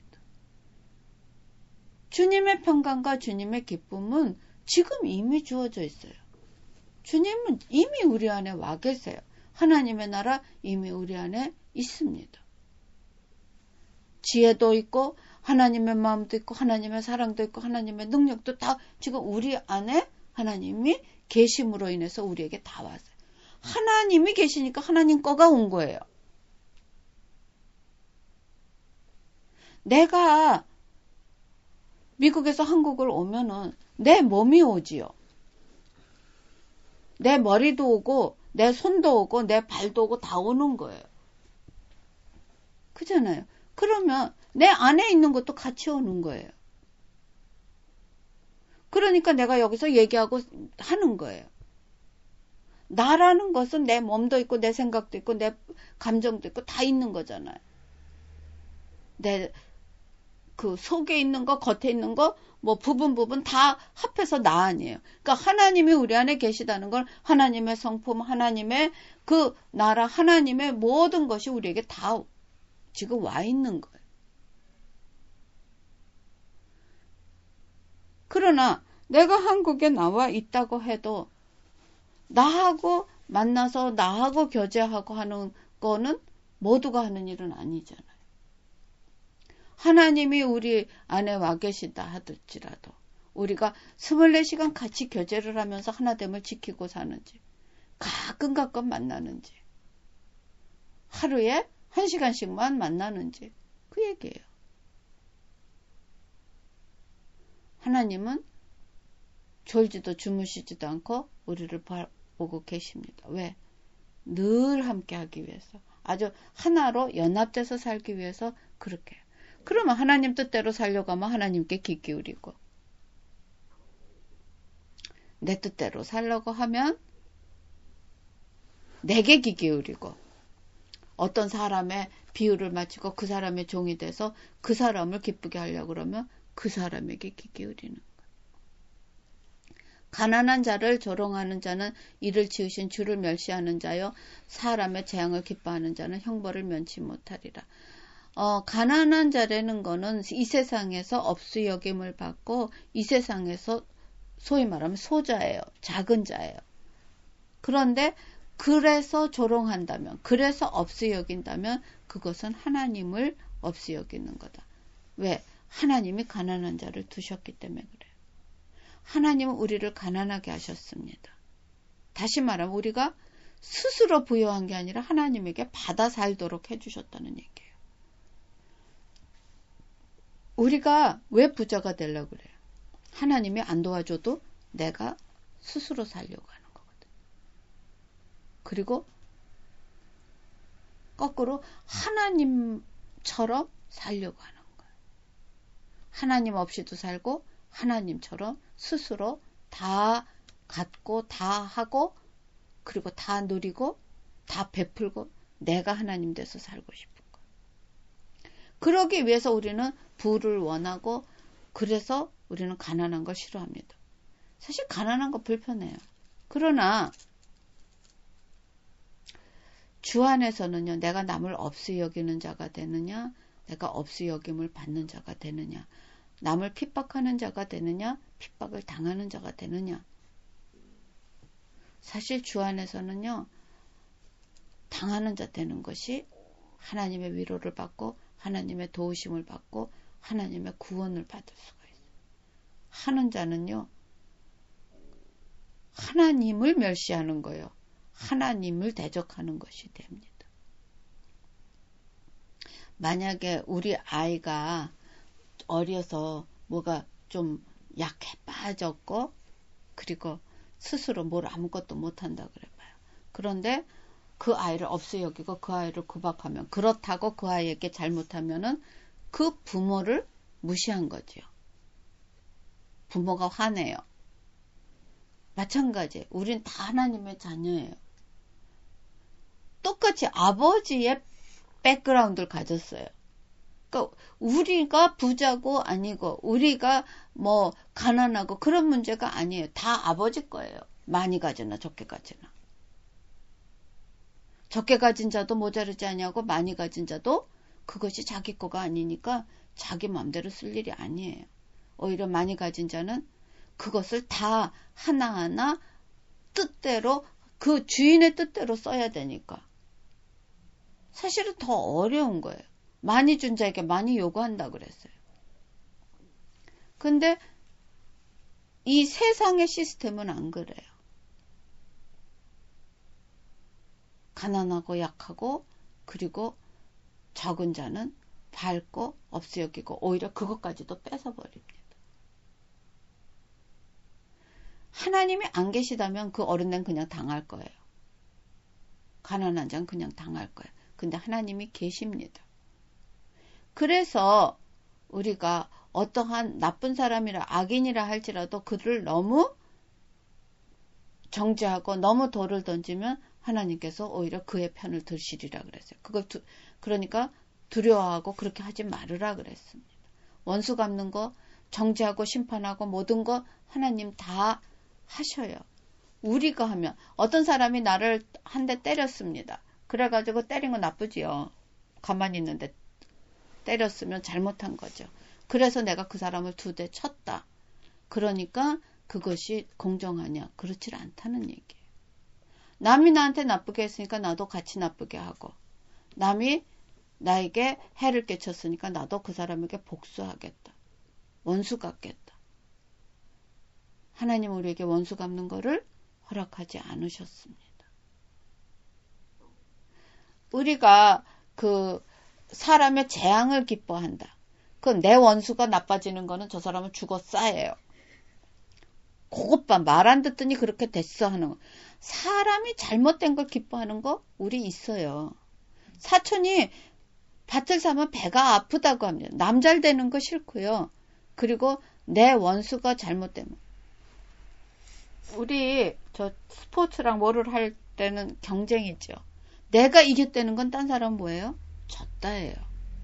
주님의 평강과 주님의 기쁨은 지금 이미 주어져 있어요. 주님은 이미 우리 안에 와 계세요. 하나님의 나라 이미 우리 안에 있습니다. 지혜도 있고 하나님의 마음도 있고 하나님의 사랑도 있고 하나님의 능력도 다 지금 우리 안에 하나님이 계심으로 인해서 우리에게 다 왔어요. 하나님이 계시니까 하나님 거가 온 거예요. 내가 미국에서 한국을 오면은 내 몸이 오지요. 내 머리도 오고 내 손도 오고 내 발도 오고 다 오는 거예요. 그잖아요. 그러면 내 안에 있는 것도 같이 오는 거예요. 그러니까 내가 여기서 얘기하고 하는 거예요. 나라는 것은 내 몸도 있고 내 생각도 있고 내 감정도 있고 다 있는 거잖아요. 내 그 속에 있는 거 겉에 있는 거 뭐 부분 다 합해서 나 아니에요. 그러니까 하나님이 우리 안에 계시다는 걸 하나님의 성품, 하나님의 그 나라, 하나님의 모든 것이 우리에게 다 지금 와 있는 거예요. 그러나 내가 한국에 나와 있다고 해도 나하고 만나서 나하고 교제하고 하는 거는 모두가 하는 일은 아니잖아요. 하나님이 우리 안에 와 계시다 하더라도 우리가 24시간 같이 교제를 하면서 하나됨을 지키고 사는지 가끔 만나는지 하루에 1시간씩만 만나는지 그 얘기예요. 하나님은 졸지도 주무시지도 않고 우리를 보고 계십니다. 왜? 늘 함께 하기 위해서. 아주 하나로 연합돼서 살기 위해서 그렇게 해요. 그러면 하나님 뜻대로 살려고 하면 하나님께 귀 기울이고 내 뜻대로 살려고 하면 내게 귀 기울이고 어떤 사람의 비유를 마치고 그 사람의 종이 돼서 그 사람을 기쁘게 하려고 그러면 그 사람에게 귀 기울이는 거예요. 가난한 자를 조롱하는 자는 이를 지으신 주를 멸시하는 자요 사람의 재앙을 기뻐하는 자는 형벌을 면치 못하리라. 가난한 자라는 거는 이 세상에서 업수 여김을 받고 이 세상에서 소위 말하면 소자예요. 작은 자예요. 그런데 그래서 조롱한다면, 그래서 업수 여긴다면 그것은 하나님을 업수 여기는 거다. 왜? 하나님이 가난한 자를 두셨기 때문에 그래요. 하나님은 우리를 가난하게 하셨습니다. 다시 말하면 우리가 스스로 부여한 게 아니라 하나님에게 받아 살도록 해주셨다는 얘기예요. 우리가 왜 부자가 되려고 그래요? 하나님이 안 도와줘도 내가 스스로 살려고 하는 거거든. 그리고 거꾸로 하나님처럼 살려고 하는 거예요. 하나님 없이도 살고 하나님처럼 스스로 다 갖고 다 하고 그리고 다 누리고 다 베풀고 내가 하나님 돼서 살고 싶은 거예요. 그러기 위해서 우리는 부를 원하고 그래서 우리는 가난한 걸 싫어합니다. 사실 가난한 거 불편해요. 그러나 주 안에서는요. 내가 남을 업수 여기는 자가 되느냐 내가 업수 여김을 받는 자가 되느냐 남을 핍박하는 자가 되느냐 핍박을 당하는 자가 되느냐 사실 주 안에서는요. 당하는 자 되는 것이 하나님의 위로를 받고 하나님의 도우심을 받고 하나님의 구원을 받을 수가 있어요. 하는 자는요. 하나님을 멸시하는 거예요. 하나님을 대적하는 것이 됩니다. 만약에 우리 아이가 어려서 뭐가 좀 약해 빠졌고 그리고 스스로 뭘 아무것도 못한다 그래봐요. 그런데 그 아이를 업수 여기고 그 아이를 구박하면 그렇다고 그 아이에게 잘못하면은 그 부모를 무시한 거지요. 부모가 화내요. 마찬가지. 우린 다 하나님의 자녀예요. 똑같이 아버지의 백그라운드를 가졌어요. 그러니까 우리가 부자고 아니고 우리가 뭐 가난하고 그런 문제가 아니에요. 다 아버지 거예요. 많이 가지나 적게 가지나. 적게 가진 자도 모자르지 아니하고 많이 가진 자도 그것이 자기 거가 아니니까 자기 마음대로 쓸 일이 아니에요. 오히려 많이 가진 자는 그것을 다 하나하나 뜻대로 그 주인의 뜻대로 써야 되니까 사실은 더 어려운 거예요. 많이 준 자에게 많이 요구한다 그랬어요. 근데 이 세상의 시스템은 안 그래요. 가난하고 약하고 그리고 적은 자는 밝고 없어 여기고 오히려 그것까지도 뺏어버립니다. 하나님이 안 계시다면 그 어른은 그냥 당할 거예요. 가난한 자는 그냥 당할 거예요. 근데 하나님이 계십니다. 그래서 우리가 어떠한 나쁜 사람이라 악인이라 할지라도 그를 너무 정죄하고 너무 돌을 던지면 하나님께서 오히려 그의 편을 드시리라 그랬어요. 그러니까 두려워하고 그렇게 하지 말으라 그랬습니다. 원수 갚는 거, 정죄하고 심판하고 모든 거 하나님 다 하셔요. 우리가 하면 어떤 사람이 나를 한 대 때렸습니다. 그래가지고 때린 건 나쁘지요. 가만히 있는데 때렸으면 잘못한 거죠. 그래서 내가 그 사람을 2대 쳤다. 그러니까 그것이 공정하냐? 그렇지 않다는 얘기예요. 남이 나한테 나쁘게 했으니까 나도 같이 나쁘게 하고, 남이 나에게 해를 끼쳤으니까 나도 그 사람에게 복수하겠다. 원수 갚겠다. 하나님은 우리에게 원수 갚는 거를 허락하지 않으셨습니다. 우리가 그 사람의 재앙을 기뻐한다. 그건 내 원수가 나빠지는 거는 저 사람은 죽어 싸예요. 그것봐 말 안 듣더니 그렇게 됐어 하는 거. 사람이 잘못된 걸 기뻐하는 거 우리 있어요. 사촌이 밭을 사면 배가 아프다고 합니다. 남 잘 되는 거 싫고요. 그리고 내 원수가 잘못되면 우리 저 스포츠랑 뭐를 할 때는 경쟁이죠. 내가 이겼다는 건 딴 사람은 뭐예요? 졌다예요.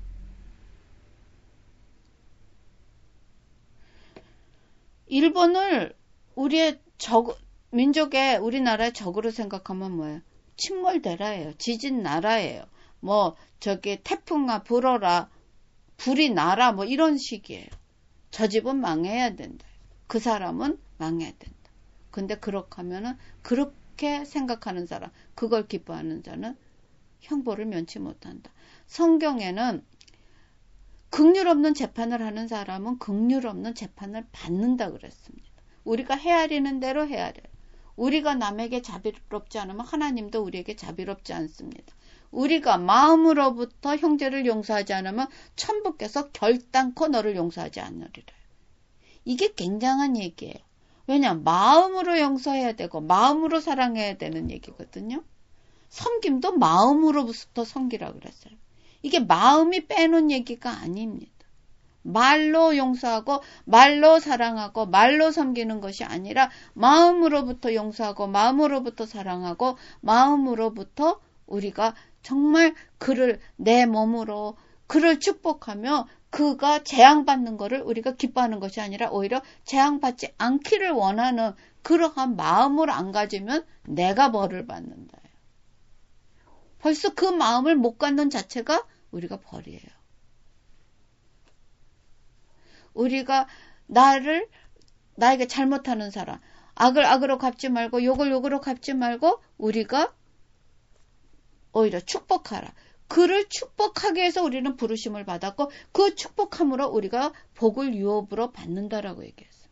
일본을 우리의 민족의 우리나라의 적으로 생각하면 뭐예요? 침몰대라예요. 지진 나라예요. 뭐 저기 태풍아 불어라 불이 나라 뭐 이런 식이에요. 저 집은 망해야 된다. 그 사람은 망해야 된다. 근데 그렇게 하면은 그렇게 생각하는 사람, 그걸 기뻐하는 자는 형벌을 면치 못한다. 성경에는 긍휼 없는 재판을 하는 사람은 긍휼 없는 재판을 받는다 그랬습니다. 우리가 헤아리는 대로 헤아려요. 우리가 남에게 자비롭지 않으면 하나님도 우리에게 자비롭지 않습니다. 우리가 마음으로부터 형제를 용서하지 않으면 천부께서 결단코 너를 용서하지 않으리라. 이게 굉장한 얘기예요. 왜냐? 마음으로 용서해야 되고 마음으로 사랑해야 되는 얘기거든요. 섬김도 마음으로부터 섬기라 그랬어요. 이게 마음이 빼놓은 얘기가 아닙니다. 말로 용서하고 말로 사랑하고 말로 섬기는 것이 아니라 마음으로부터 용서하고 마음으로부터 사랑하고 마음으로부터 우리가 정말 그를 내 몸으로 그를 축복하며 그가 재앙받는 것을 우리가 기뻐하는 것이 아니라 오히려 재앙받지 않기를 원하는 그러한 마음을 안 가지면 내가 벌을 받는다. 벌써 그 마음을 못 갖는 자체가 우리가 벌이에요. 우리가 나에게 잘못하는 사람, 악을 악으로 갚지 말고 욕을 욕으로 갚지 말고 우리가 오히려 축복하라. 그를 축복하기 위해서 우리는 부르심을 받았고 그 축복함으로 우리가 복을 유업으로 받는다라고 얘기했어요.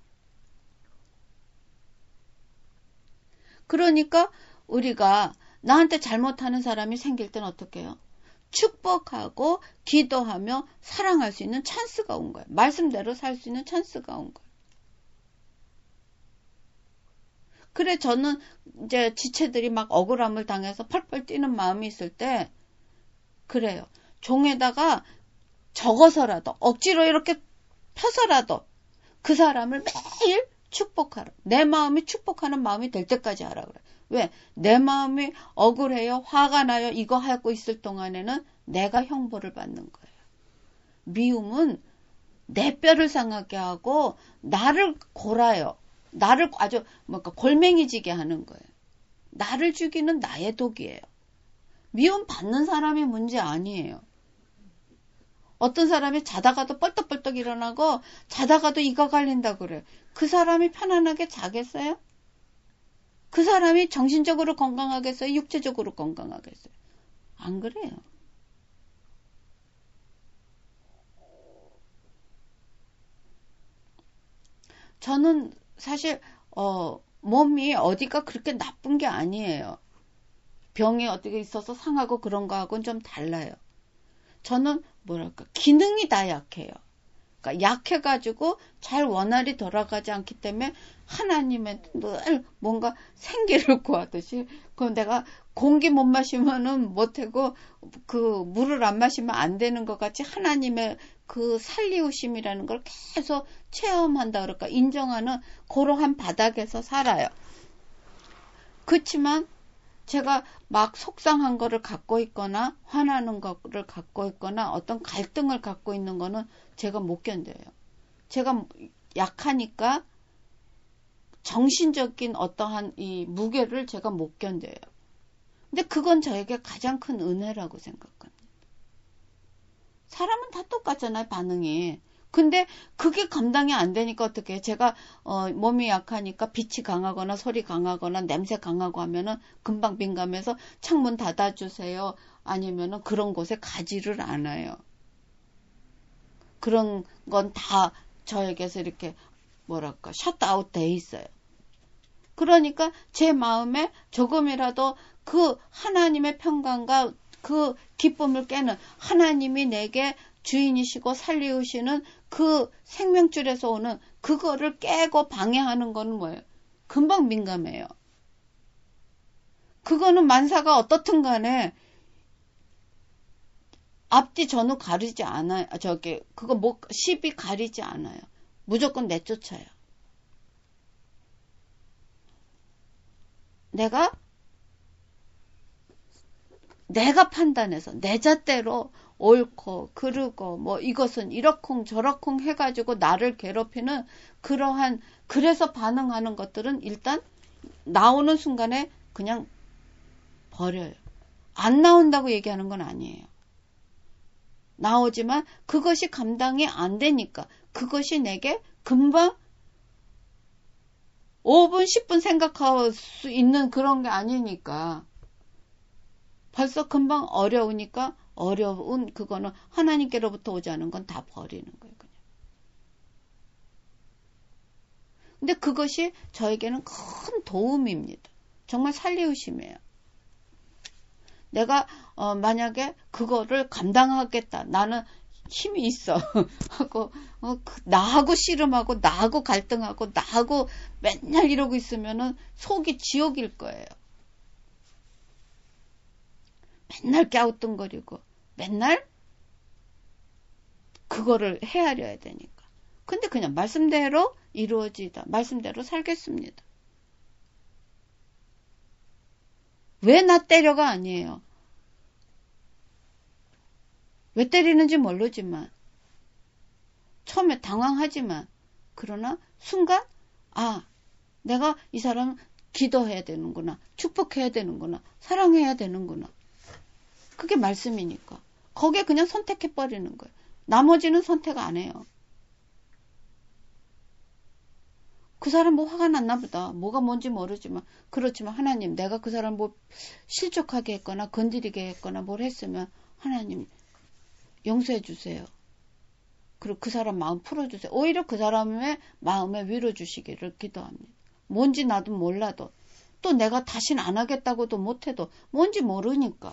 그러니까 우리가 나한테 잘못하는 사람이 생길 땐 어떻게 해요? 축복하고 기도하며 사랑할 수 있는 찬스가 온 거예요. 말씀대로 살 수 있는 찬스가 온 거예요. 그래 저는 이제 지체들이 막 억울함을 당해서 펄펄 뛰는 마음이 있을 때 그래요. 종에다가 적어서라도 억지로 이렇게 펴서라도 그 사람을 매일 축복하라. 내 마음이 축복하는 마음이 될 때까지 하라 그래. 왜? 내 마음이 억울해요. 화가 나요. 이거 하고 있을 동안에는 내가 형벌을 받는 거예요. 미움은 내 뼈를 상하게 하고 나를 골아요. 나를 아주 골맹이지게 하는 거예요. 나를 죽이는 나의 독이에요. 미움 받는 사람이 문제 아니에요. 어떤 사람이 자다가도 뻘떡뻘떡 일어나고 자다가도 이가 갈린다 그래요. 그 사람이 편안하게 자겠어요? 그 사람이 정신적으로 건강하겠어요? 육체적으로 건강하겠어요? 안 그래요. 저는 사실 몸이 어디가 그렇게 나쁜 게 아니에요. 병이 어떻게 있어서 상하고 그런 거하고는 좀 달라요. 저는 뭐랄까 기능이 다 약해요. 그러니까 약해가지고 잘 원활히 돌아가지 않기 때문에 하나님의 늘 뭔가 생기를 구하듯이 그 내가 공기 못 마시면은 못하고 그 물을 안 마시면 안 되는 것 같이 하나님의 그 살리우심이라는 걸 계속 체험한다 그럴까 인정하는 그러한 바닥에서 살아요. 그렇지만 제가 막 속상한 거를 갖고 있거나 화나는 거를 갖고 있거나 어떤 갈등을 갖고 있는 거는 제가 못 견뎌요. 제가 약하니까 정신적인 어떠한 이 무게를 제가 못 견뎌요. 근데 그건 저에게 가장 큰 은혜라고 생각합니다. 사람은 다 똑같잖아요, 반응이. 근데 그게 감당이 안 되니까 어떻게 해? 제가 몸이 약하니까 빛이 강하거나 소리 강하거나 냄새 강하고 하면은 금방 민감해서 창문 닫아주세요. 아니면은 그런 곳에 가지를 않아요. 그런 건 다 저에게서 이렇게 뭐랄까 셧아웃 돼 있어요. 그러니까 제 마음에 조금이라도 그 하나님의 평강과 그 기쁨을 깨는 하나님이 내게 주인이시고 살리우시는 그 생명줄에서 오는 그거를 깨고 방해하는 거는 뭐예요? 금방 민감해요. 그거는 만사가 어떻든 간에 앞뒤 전후 가리지 않아요. 그거 시비 가리지 않아요. 무조건 내쫓아요. 내가 판단해서 내 잣대로 옳고 그르고 뭐 이것은 이러쿵 저러쿵 해가지고 나를 괴롭히는 그러한 그래서 반응하는 것들은 일단 나오는 순간에 그냥 버려요. 안 나온다고 얘기하는 건 아니에요. 나오지만 그것이 감당이 안 되니까 그것이 내게 금방 5분 10분 생각할 수 있는 그런 게 아니니까 벌써 금방 어려우니까 어려운 그거는 하나님께로부터 오지 않은 건 다 버리는 거예요. 그냥. 근데 그것이 저에게는 큰 도움입니다. 정말 살리우심이에요. 내가 만약에 그거를 감당하겠다. 나는 힘이 있어. 하고 나하고 씨름하고 나하고 갈등하고 나하고 맨날 이러고 있으면은 속이 지옥일 거예요. 맨날 갸우뚱거리고 맨날 그거를 헤아려야 되니까. 근데 그냥 말씀대로 이루어지다. 말씀대로 살겠습니다. 왜 나 때려가 아니에요. 왜 때리는지 모르지만 처음에 당황하지만 그러나 순간 내가 이 사람 기도해야 되는구나. 축복해야 되는구나. 사랑해야 되는구나. 그게 말씀이니까. 거기에 그냥 선택해버리는 거예요. 나머지는 선택 안 해요. 그 사람 뭐 화가 났나 보다. 뭐가 뭔지 모르지만 그렇지만 하나님 내가 그 사람 뭐 실족하게 했거나 건드리게 했거나 뭘 했으면 하나님 용서해 주세요. 그리고 그 사람 마음 풀어주세요. 오히려 그 사람의 마음에 위로 주시기를 기도합니다. 뭔지 나도 몰라도 또 내가 다신 안 하겠다고도 못해도 뭔지 모르니까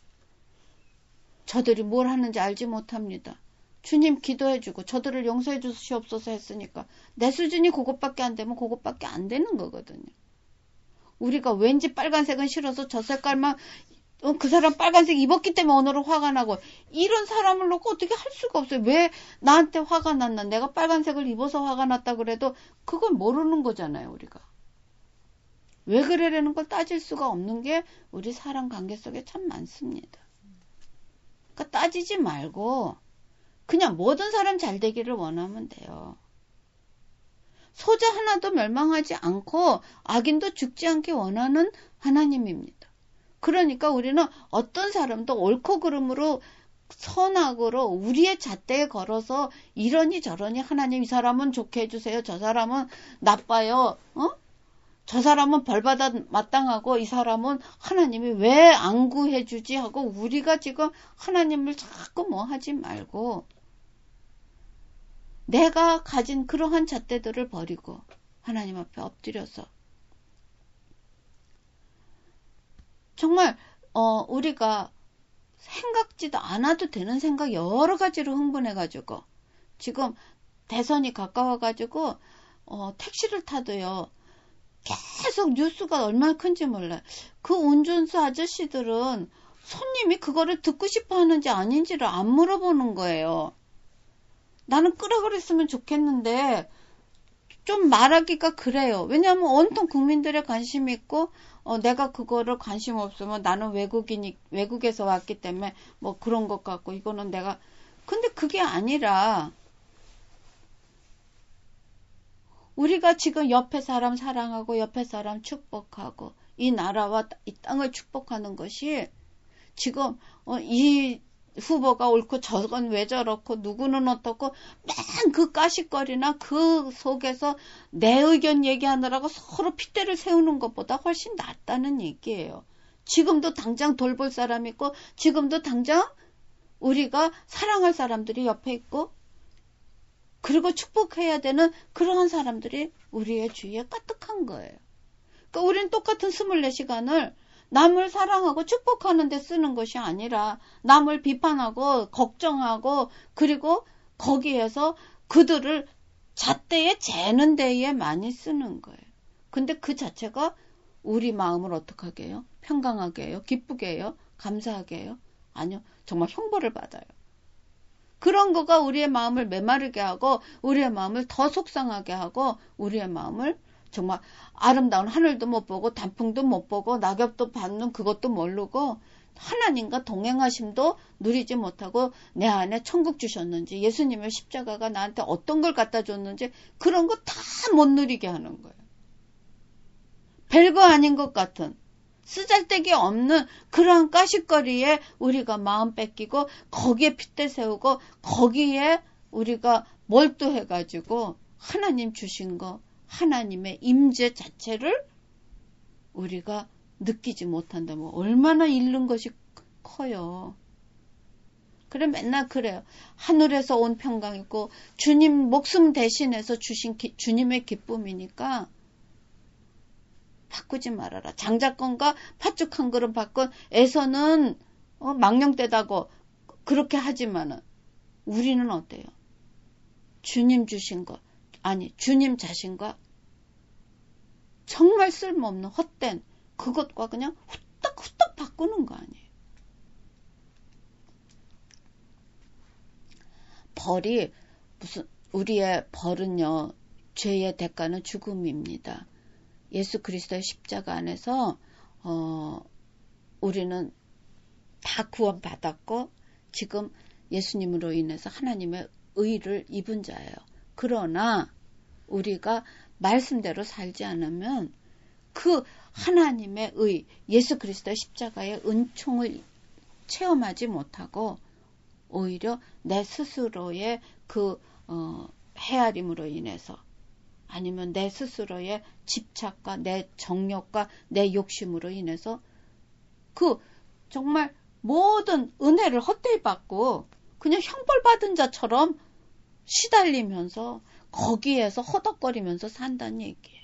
저들이 뭘 하는지 알지 못합니다. 주님 기도해주고 저들을 용서해 주시옵소서 했으니까 내 수준이 그것밖에 안 되면 그것밖에 안 되는 거거든요. 우리가 왠지 빨간색은 싫어서 저 색깔만 그 사람 빨간색 입었기 때문에 오늘은 화가 나고 이런 사람을 놓고 어떻게 할 수가 없어요. 왜 나한테 화가 났나. 내가 빨간색을 입어서 화가 났다 그래도 그걸 모르는 거잖아요. 우리가. 왜 그래라는 걸 따질 수가 없는 게 우리 사람 관계 속에 참 많습니다. 그러니까 따지지 말고 그냥 모든 사람 잘 되기를 원하면 돼요. 소자 하나도 멸망하지 않고 악인도 죽지 않게 원하는 하나님입니다. 그러니까 우리는 어떤 사람도 옳고 그름으로 선악으로 우리의 잣대에 걸어서 이러니 저러니 하나님 이 사람은 좋게 해주세요. 저 사람은 나빠요. 저 사람은 벌받아 마땅하고 이 사람은 하나님이 왜 안 구해주지 하고 우리가 지금 하나님을 자꾸 뭐 하지 말고 내가 가진 그러한 잣대들을 버리고 하나님 앞에 엎드려서 정말 우리가 생각지도 않아도 되는 생각 여러 가지로 흥분해가지고 지금 대선이 가까워가지고 택시를 타도요 계속 뉴스가 얼마나 큰지 몰라요. 그 운전수 아저씨들은 손님이 그거를 듣고 싶어 하는지 아닌지를 안 물어보는 거예요. 나는 끄라 그랬으면 좋겠는데 좀 말하기가 그래요. 왜냐하면 온통 국민들의 관심이 있고 내가 그거를 관심 없으면 나는 외국에서 왔기 때문에 뭐 그런 것 같고 이거는 내가 근데 그게 아니라 우리가 지금 옆에 사람 사랑하고 옆에 사람 축복하고 이 나라와 이 땅을 축복하는 것이 지금 이 후보가 옳고 저건 왜 저렇고 누구는 어떻고 맨 그 까시거리나 그 속에서 내 의견 얘기하느라고 서로 핏대를 세우는 것보다 훨씬 낫다는 얘기예요. 지금도 당장 돌볼 사람 있고 지금도 당장 우리가 사랑할 사람들이 옆에 있고 그리고 축복해야 되는 그러한 사람들이 우리의 주위에 까뜩한 거예요. 그러니까 우리는 똑같은 24시간을 남을 사랑하고 축복하는 데 쓰는 것이 아니라 남을 비판하고 걱정하고 그리고 거기에서 그들을 잣대에 재는 데에 많이 쓰는 거예요. 근데 그 자체가 우리 마음을 어떻게 하게 해요? 평강하게 해요? 기쁘게 해요? 감사하게 해요? 아니요. 정말 형벌을 받아요. 그런 거가 우리의 마음을 메마르게 하고 우리의 마음을 더 속상하게 하고 우리의 마음을 정말 아름다운 하늘도 못 보고 단풍도 못 보고 낙엽도 받는 그것도 모르고 하나님과 동행하심도 누리지 못하고 내 안에 천국 주셨는지 예수님의 십자가가 나한테 어떤 걸 갖다 줬는지 그런 거 다 못 누리게 하는 거예요. 별거 아닌 것 같은 쓰잘데기 없는 그러한 까짓거리에 우리가 마음 뺏기고 거기에 핏대 세우고 거기에 우리가 몰두해가지고 하나님 주신 거 하나님의 임재 자체를 우리가 느끼지 못한다면 얼마나 잃는 것이 커요. 그래 맨날 그래요. 하늘에서 온 평강이고 주님 목숨 대신해서 주신 주님의 기쁨이니까 바꾸지 말아라. 장자권과 팥죽 한 그릇 바꾼 에서는 망령되다고 그렇게 하지만은 우리는 어때요? 주님 주신 것 아니 주님 자신과 정말 쓸모없는 헛된 그것과 그냥 후딱 바꾸는 거 아니에요. 벌이 무슨 우리의 벌은요 죄의 대가는 죽음입니다. 예수 그리스도의 십자가 안에서 우리는 다 구원받았고 지금 예수님으로 인해서 하나님의 의를 입은 자예요. 그러나 우리가 말씀대로 살지 않으면 그 하나님의 의, 예수 그리스도의 십자가의 은총을 체험하지 못하고 오히려 내 스스로의 그 헤아림으로 인해서 아니면 내 스스로의 집착과 내 정욕과 내 욕심으로 인해서 그 정말 모든 은혜를 헛되이 받고 그냥 형벌 받은 자처럼 시달리면서 거기에서 허덕거리면서 산다는 얘기예요.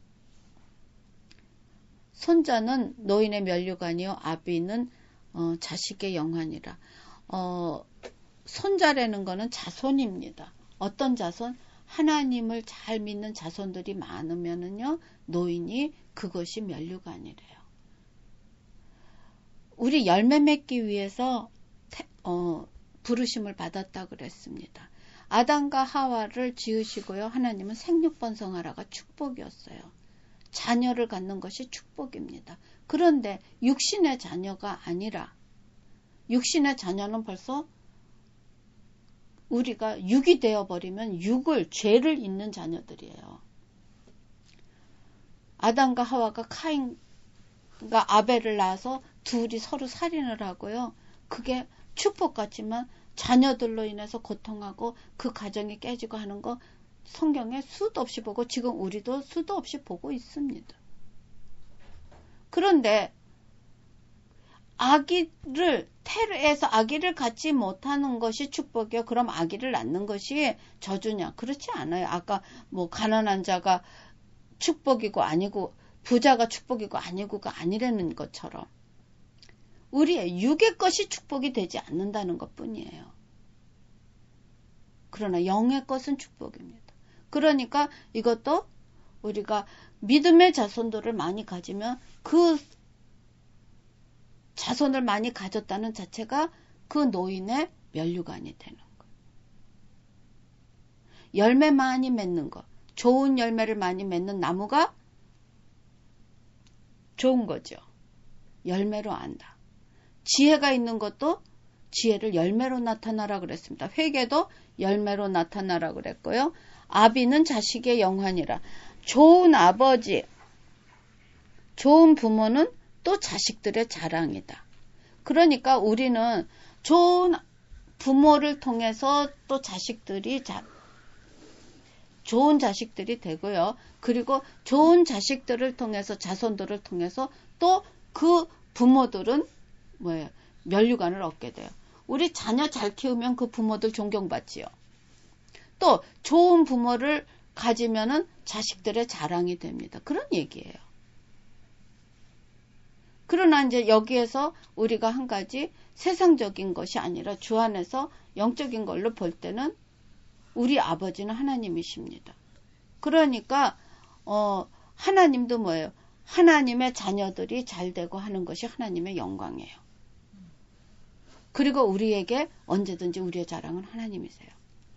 손자는 노인의 면류관이요 아비는 자식의 영환이라. 손자라는 거는 자손입니다. 어떤 자손? 하나님을 잘 믿는 자손들이 많으면은요 노인이 그것이 면류관이래요. 우리 열매 맺기 위해서 부르심을 받았다 그랬습니다. 아담과 하와를 지으시고요. 하나님은 생육번성하라가 축복이었어요. 자녀를 갖는 것이 축복입니다. 그런데 육신의 자녀가 아니라 육신의 자녀는 벌써 우리가 육이 되어버리면 죄를 잇는 자녀들이에요. 아담과 하와가 카인과 아벨을 낳아서 둘이 서로 살인을 하고요. 그게 축복 같지만 자녀들로 인해서 고통하고 그 가정이 깨지고 하는 거 성경에 수도 없이 보고 지금 우리도 수도 없이 보고 있습니다. 그런데 아기를 태에서 아기를 갖지 못하는 것이 축복이요. 그럼 아기를 낳는 것이 저주냐? 그렇지 않아요. 아까 뭐 가난한 자가 축복이고 아니고 부자가 축복이고 아니고가 아니라는 것처럼 우리의 육의 것이 축복이 되지 않는다는 것뿐이에요. 그러나 영의 것은 축복입니다. 그러니까 이것도 우리가 믿음의 자손들을 많이 가지면 그 자손을 많이 가졌다는 자체가 그 노인의 면류관이 되는 거. 열매 많이 맺는 거. 좋은 열매를 많이 맺는 나무가 좋은 거죠. 열매로 안다. 지혜가 있는 것도 지혜를 열매로 나타나라 그랬습니다. 회개도 열매로 나타나라 그랬고요. 아비는 자식의 영환이라. 좋은 아버지, 좋은 부모는 또 자식들의 자랑이다. 그러니까 우리는 좋은 부모를 통해서 또 자식들이 좋은 자식들이 되고요. 그리고 좋은 자식들을 통해서 자손들을 통해서 또 그 부모들은 뭐예요? 면류관을 얻게 돼요. 우리 자녀 잘 키우면 그 부모들 존경받지요. 또 좋은 부모를 가지면은 자식들의 자랑이 됩니다. 그런 얘기예요. 그러나 이제 여기에서 우리가 한 가지 세상적인 것이 아니라 주 안에서 영적인 걸로 볼 때는 우리 아버지는 하나님이십니다. 그러니까 하나님도 뭐예요? 하나님의 자녀들이 잘 되고 하는 것이 하나님의 영광이에요. 그리고 우리에게 언제든지 우리의 자랑은 하나님이세요.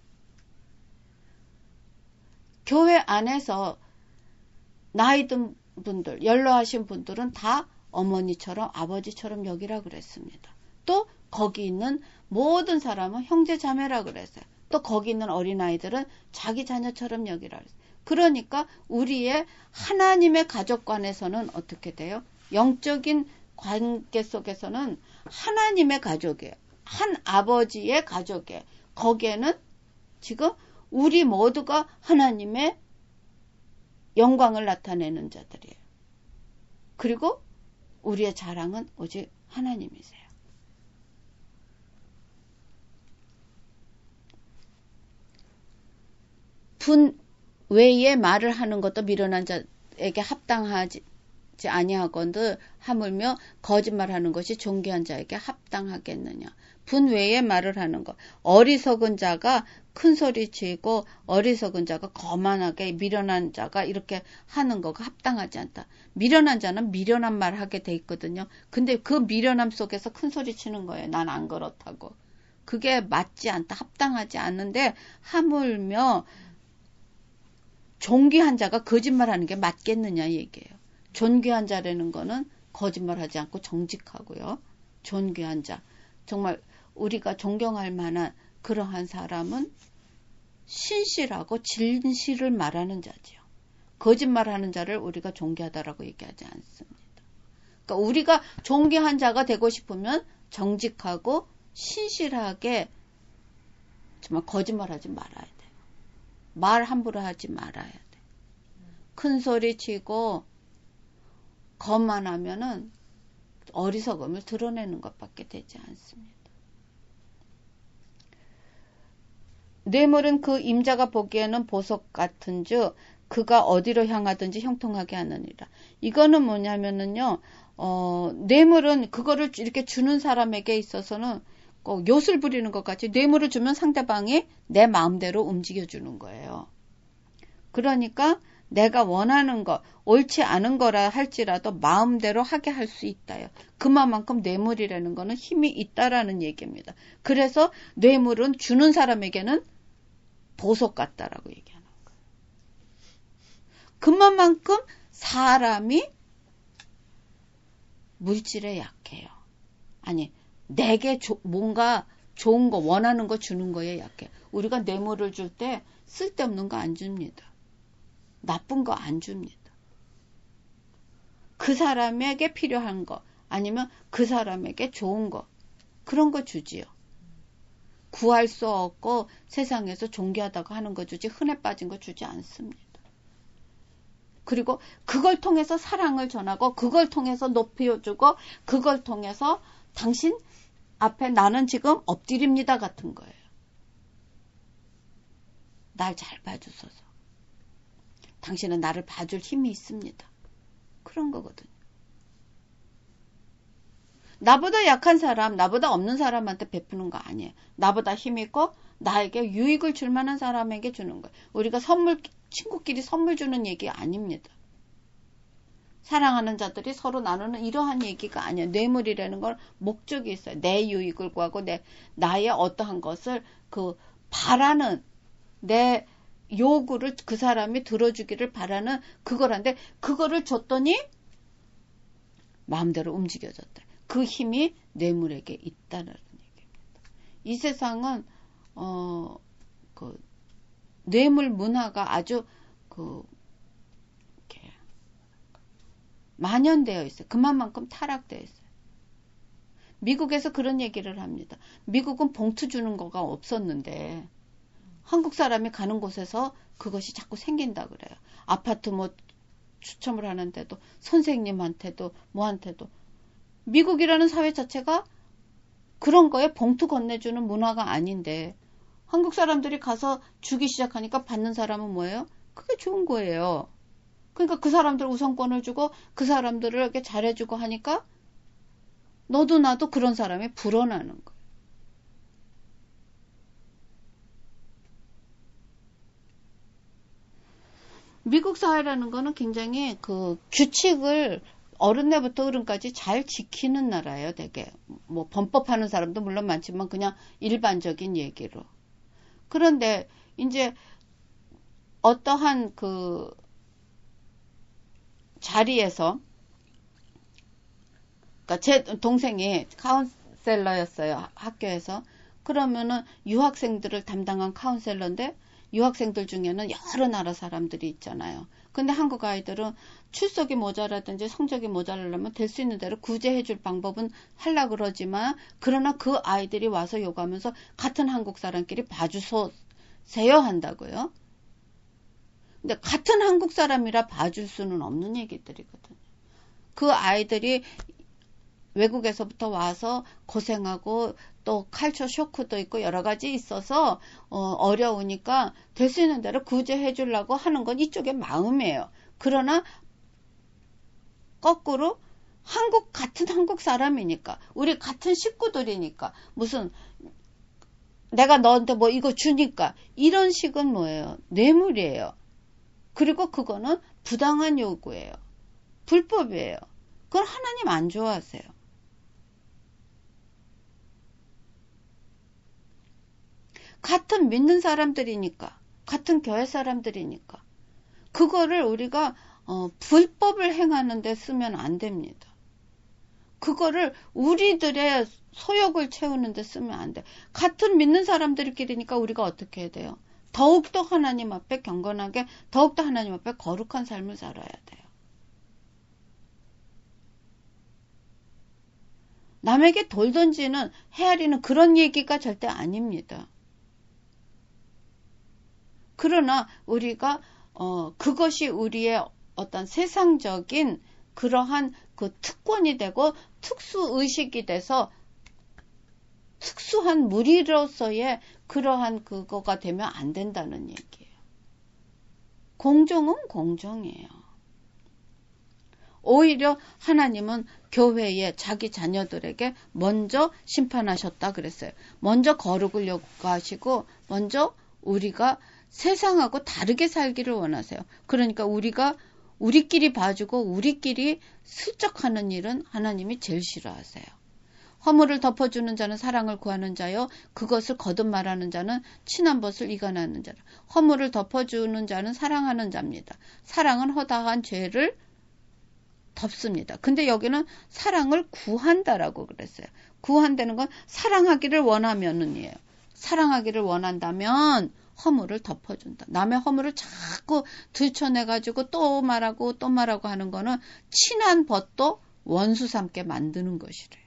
교회 안에서 나이 든 분들, 연로하신 분들은 다 어머니처럼 아버지처럼 여기라 그랬습니다. 또 거기 있는 모든 사람은 형제 자매라 그랬어요. 또 거기 있는 어린아이들은 자기 자녀처럼 여기라 그랬어요. 그러니까 우리의 하나님의 가족관에서는 어떻게 돼요? 영적인 관계 속에서는 하나님의 가족이에요. 한 아버지의 가족이에요. 거기에는 지금 우리 모두가 하나님의 영광을 나타내는 자들이에요. 그리고 우리의 자랑은 오직 하나님이세요. 분 외에 말을 하는 것도 미련한 자에게 합당하지 아니하건들 하물며 거짓말하는 것이 존귀한 자에게 합당하겠느냐. 분 외에 말을 하는 것. 어리석은 자가 큰 소리 치고 어리석은 자가 거만하게 미련한 자가 이렇게 하는 거가 합당하지 않다. 미련한 자는 미련한 말 하게 돼 있거든요. 근데 그 미련함 속에서 큰 소리 치는 거예요. 난 안 그렇다고. 그게 맞지 않다. 합당하지 않는데 하물며 존귀한 자가 거짓말하는 게 맞겠느냐 얘기예요. 존귀한 자라는 거는 거짓말하지 않고 정직하고요. 존귀한 자. 정말 우리가 존경할 만한 그러한 사람은 신실하고 진실을 말하는 자지요. 거짓말하는 자를 우리가 존귀하다라고 얘기하지 않습니다. 그러니까 우리가 존귀한 자가 되고 싶으면 정직하고 신실하게 정말 거짓말하지 말아야 돼요. 말 함부로 하지 말아야 돼. 큰 소리 치고 거만하면은 어리석음을 드러내는 것밖에 되지 않습니다. 뇌물은 그 임자가 보기에는 보석 같은즉 그가 어디로 향하든지 형통하게 하느니라. 이거는 뭐냐면은요, 뇌물은 그거를 이렇게 주는 사람에게 있어서는 꼭 욤을 부리는 것 같이 뇌물을 주면 상대방이 내 마음대로 움직여주는 거예요. 그러니까 내가 원하는 거, 옳지 않은 거라 할지라도 마음대로 하게 할 수 있다요. 그만큼 뇌물이라는 거는 힘이 있다라는 얘기입니다. 그래서 뇌물은 주는 사람에게는 보석 같다라고 얘기하는 거예요. 그만큼 사람이 물질에 약해요. 아니, 내게 뭔가 좋은 거, 원하는 거 주는 거에 약해. 우리가 뇌물을 줄 때 쓸데없는 거 안 줍니다. 나쁜 거 안 줍니다. 그 사람에게 필요한 거, 아니면 그 사람에게 좋은 거, 그런 거 주지요. 구할 수 없고 세상에서 존귀하다고 하는 거 주지 흔해 빠진 거 주지 않습니다. 그리고 그걸 통해서 사랑을 전하고 그걸 통해서 높여주고 그걸 통해서 당신 앞에 나는 지금 엎드립니다 같은 거예요. 날 잘 봐주소서. 당신은 나를 봐줄 힘이 있습니다. 그런 거거든요. 나보다 약한 사람, 나보다 없는 사람한테 베푸는 거 아니에요. 나보다 힘 있고 나에게 유익을 줄 만한 사람에게 주는 거예요. 우리가 친구끼리 선물 주는 얘기 아닙니다. 사랑하는 자들이 서로 나누는 이러한 얘기가 아니에요. 뇌물이라는 건 목적이 있어요. 내 유익을 구하고 나의 어떠한 것을 바라는 내 요구를 그 사람이 들어주기를 바라는 그거란데 그거를 줬더니 마음대로 움직여졌다. 그 힘이 뇌물에게 있다는 얘기입니다. 이 세상은 뇌물 문화가 아주 이렇게 만연되어 있어요. 그만큼 타락되어 있어요. 미국에서 그런 얘기를 합니다. 미국은 봉투 주는 거가 없었는데 한국 사람이 가는 곳에서 그것이 자꾸 생긴다 그래요. 아파트 추첨을 하는데도 선생님한테도 뭐한테도 미국이라는 사회 자체가 그런 거에 봉투 건네주는 문화가 아닌데 한국 사람들이 가서 주기 시작하니까 받는 사람은 뭐예요? 그게 좋은 거예요. 그러니까 그 사람들 우선권을 주고 그 사람들을 이렇게 잘해주고 하니까 너도 나도 그런 사람이 불어나는 거예요. 미국 사회라는 거는 굉장히 규칙을 어른내부터 어른까지 잘 지키는 나라예요, 되게. 범법하는 사람도 물론 많지만 그냥 일반적인 얘기로. 그런데 이제 어떠한 자리에서 그러니까 제 동생이 카운셀러였어요, 학교에서. 그러면은 유학생들을 담당한 카운셀러인데 유학생들 중에는 여러 나라 사람들이 있잖아요. 근데 한국 아이들은 출석이 모자라든지 성적이 모자라려면 될 수 있는 대로 구제해 줄 방법은 하려고 그러지만 그러나 그 아이들이 와서 요구하면서 같은 한국 사람끼리 봐주세요 한다고요. 근데 같은 한국 사람이라 봐줄 수는 없는 얘기들이거든요. 그 아이들이 외국에서부터 와서 고생하고 또 칼처 쇼크도 있고 여러 가지 있어서 어려우니까 될 수 있는 대로 구제해 주려고 하는 건 이쪽의 마음이에요. 그러나 거꾸로 같은 한국 사람이니까 우리 같은 식구들이니까 무슨 내가 너한테 이거 주니까 이런 식은 뭐예요? 뇌물이에요. 그리고 그거는 부당한 요구예요. 불법이에요. 그걸 하나님 안 좋아하세요. 같은 믿는 사람들이니까, 같은 교회 사람들이니까, 그거를 우리가 불법을 행하는 데 쓰면 안 됩니다. 그거를 우리들의 소욕을 채우는 데 쓰면 안 돼. 같은 믿는 사람들끼리니까 우리가 어떻게 해야 돼요? 더욱더 하나님 앞에 경건하게, 더욱더 하나님 앞에 거룩한 삶을 살아야 돼요. 남에게 돌 던지는, 헤아리는 그런 얘기가 절대 아닙니다. 그러나 우리가 그것이 우리의 어떤 세상적인 그러한 특권이 되고 특수의식이 돼서 특수한 무리로서의 그러한 그거가 되면 안 된다는 얘기예요. 공정은 공정이에요. 오히려 하나님은 교회에 자기 자녀들에게 먼저 심판하셨다 그랬어요. 먼저 거룩을 요구하시고 먼저 우리가 세상하고 다르게 살기를 원하세요. 그러니까 우리가 우리끼리 봐주고 우리끼리 슬쩍하는 일은 하나님이 제일 싫어하세요. 허물을 덮어주는 자는 사랑을 구하는 자요. 그것을 거듭 말하는 자는 친한 벗을 이간하는 자라. 허물을 덮어주는 자는 사랑하는 자입니다. 사랑은 허다한 죄를 덮습니다. 근데 여기는 사랑을 구한다라고 그랬어요. 구한다는 건 사랑하기를 원하면은이에요. 사랑하기를 원한다면 허물을 덮어준다. 남의 허물을 자꾸 들춰내가지고 또 말하고 또 말하고 하는 거는 친한 벗도 원수 삼게 만드는 것이래요.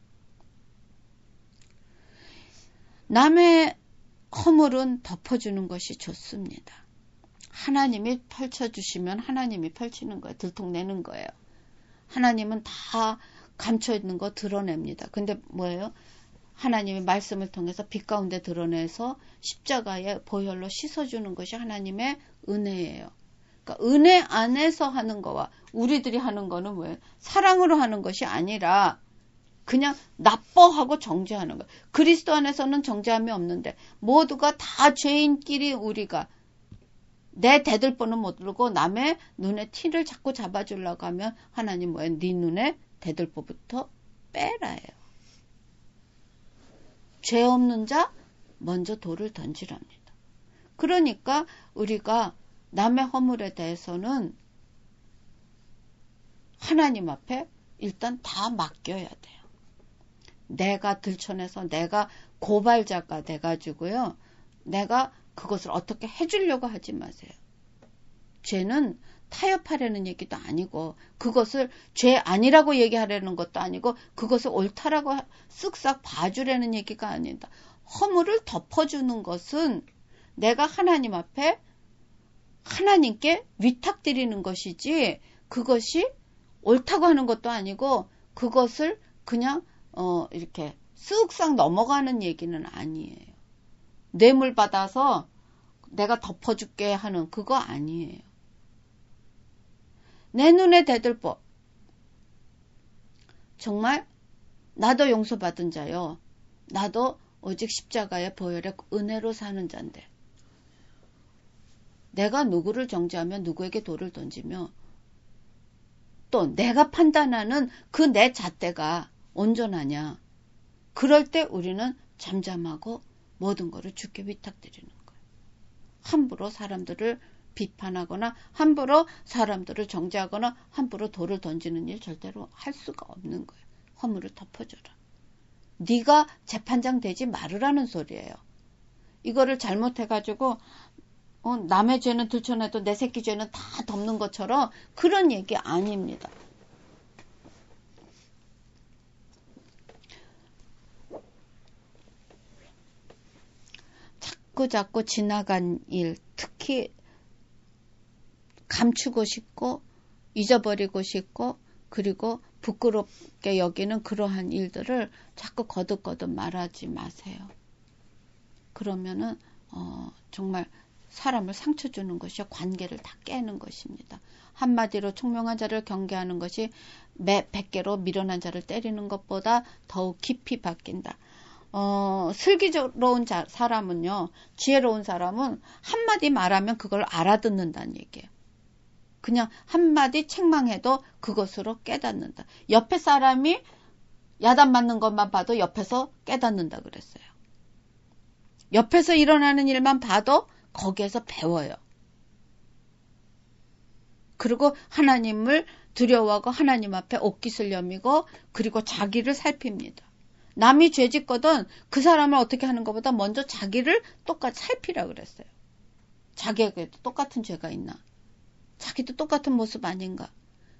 남의 허물은 덮어주는 것이 좋습니다. 하나님이 펼쳐주시면 하나님이 펼치는 거예요. 들통내는 거예요. 하나님은 다 감춰있는 거 드러냅니다. 근데 뭐예요? 하나님의 말씀을 통해서 빛 가운데 드러내서 십자가의 보혈로 씻어주는 것이 하나님의 은혜예요. 그러니까 은혜 안에서 하는 거와 우리들이 하는 거는 뭐예요? 사랑으로 하는 것이 아니라 그냥 나빠하고 정죄하는 거예요. 그리스도 안에서는 정죄함이 없는데 모두가 다 죄인끼리 우리가 내 대들보는 못 들고 남의 눈에 티를 자꾸 잡아주려고 하면 하나님 뭐예요? 네 눈에 대들보부터 빼라예요. 죄 없는 자 먼저 돌을 던지랍니다. 그러니까 우리가 남의 허물에 대해서는 하나님 앞에 일단 다 맡겨야 돼요. 내가 들춰내서 내가 고발자가 돼가지고요. 내가 그것을 어떻게 해주려고 하지 마세요. 죄는 타협하려는 얘기도 아니고 그것을 죄 아니라고 얘기하려는 것도 아니고 그것을 옳다라고 쓱싹 봐주려는 얘기가 아니다. 허물을 덮어주는 것은 내가 하나님 앞에 하나님께 위탁드리는 것이지 그것이 옳다고 하는 것도 아니고 그것을 그냥 이렇게 쓱싹 넘어가는 얘기는 아니에요. 뇌물 받아서 내가 덮어줄게 하는 그거 아니에요. 내 눈에 대들보. 정말 나도 용서받은 자요. 나도 오직 십자가의 보혈의 은혜로 사는 자인데 내가 누구를 정죄하며 누구에게 돌을 던지며 또 내가 판단하는 그 내 잣대가 온전하냐. 그럴 때 우리는 잠잠하고 모든 것을 주께 위탁드리는 거예요. 함부로 사람들을 비판하거나 함부로 사람들을 정죄하거나 함부로 돌을 던지는 일 절대로 할 수가 없는 거예요. 허물을 덮어줘라. 네가 재판장 되지 말으라는 소리예요. 이거를 잘못해가지고 남의 죄는 들춰내도 내 새끼 죄는 다 덮는 것처럼 그런 얘기 아닙니다. 자꾸 지나간 일, 특히 감추고 싶고 잊어버리고 싶고 그리고 부끄럽게 여기는 그러한 일들을 자꾸 거듭거듭 말하지 마세요. 그러면은 정말 사람을 상처 주는 것이요. 관계를 다 깨는 것입니다. 한마디로 총명한 자를 경계하는 것이 매 100개로 미련한 자를 때리는 것보다 더욱 깊이 바뀐다. 슬기로운 사람은요. 지혜로운 사람은 한마디 말하면 그걸 알아듣는다는 얘기예요. 그냥 한마디 책망해도 그것으로 깨닫는다. 옆에 사람이 야단 맞는 것만 봐도 옆에서 깨닫는다 그랬어요. 옆에서 일어나는 일만 봐도 거기에서 배워요. 그리고 하나님을 두려워하고 하나님 앞에 옷깃을 여미고 그리고 자기를 살핍니다. 남이 죄 짓거든 그 사람을 어떻게 하는 것보다 먼저 자기를 똑같이 살피라 그랬어요. 자기에게도 똑같은 죄가 있나? 자기도 똑같은 모습 아닌가?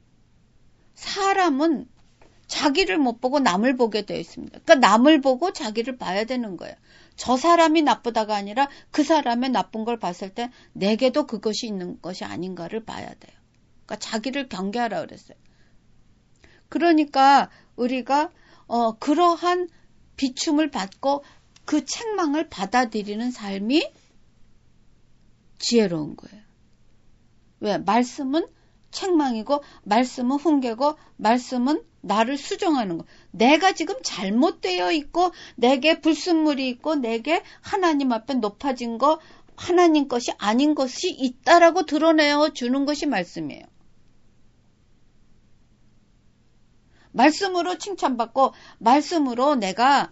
사람은 자기를 못 보고 남을 보게 되어 있습니다. 그러니까 남을 보고 자기를 봐야 되는 거예요. 저 사람이 나쁘다가 아니라 그 사람의 나쁜 걸 봤을 때 내게도 그것이 있는 것이 아닌가를 봐야 돼요. 그러니까 자기를 경계하라 그랬어요. 그러니까 우리가 그러한 비춤을 받고 그 책망을 받아들이는 삶이 지혜로운 거예요. 왜? 말씀은 책망이고 말씀은 훈계고 말씀은 나를 수정하는 거. 내가 지금 잘못되어 있고 내게 불순물이 있고 내게 하나님 앞에 높아진 거 하나님 것이 아닌 것이 있다라고 드러내어 주는 것이 말씀이에요. 말씀으로 칭찬받고 말씀으로 내가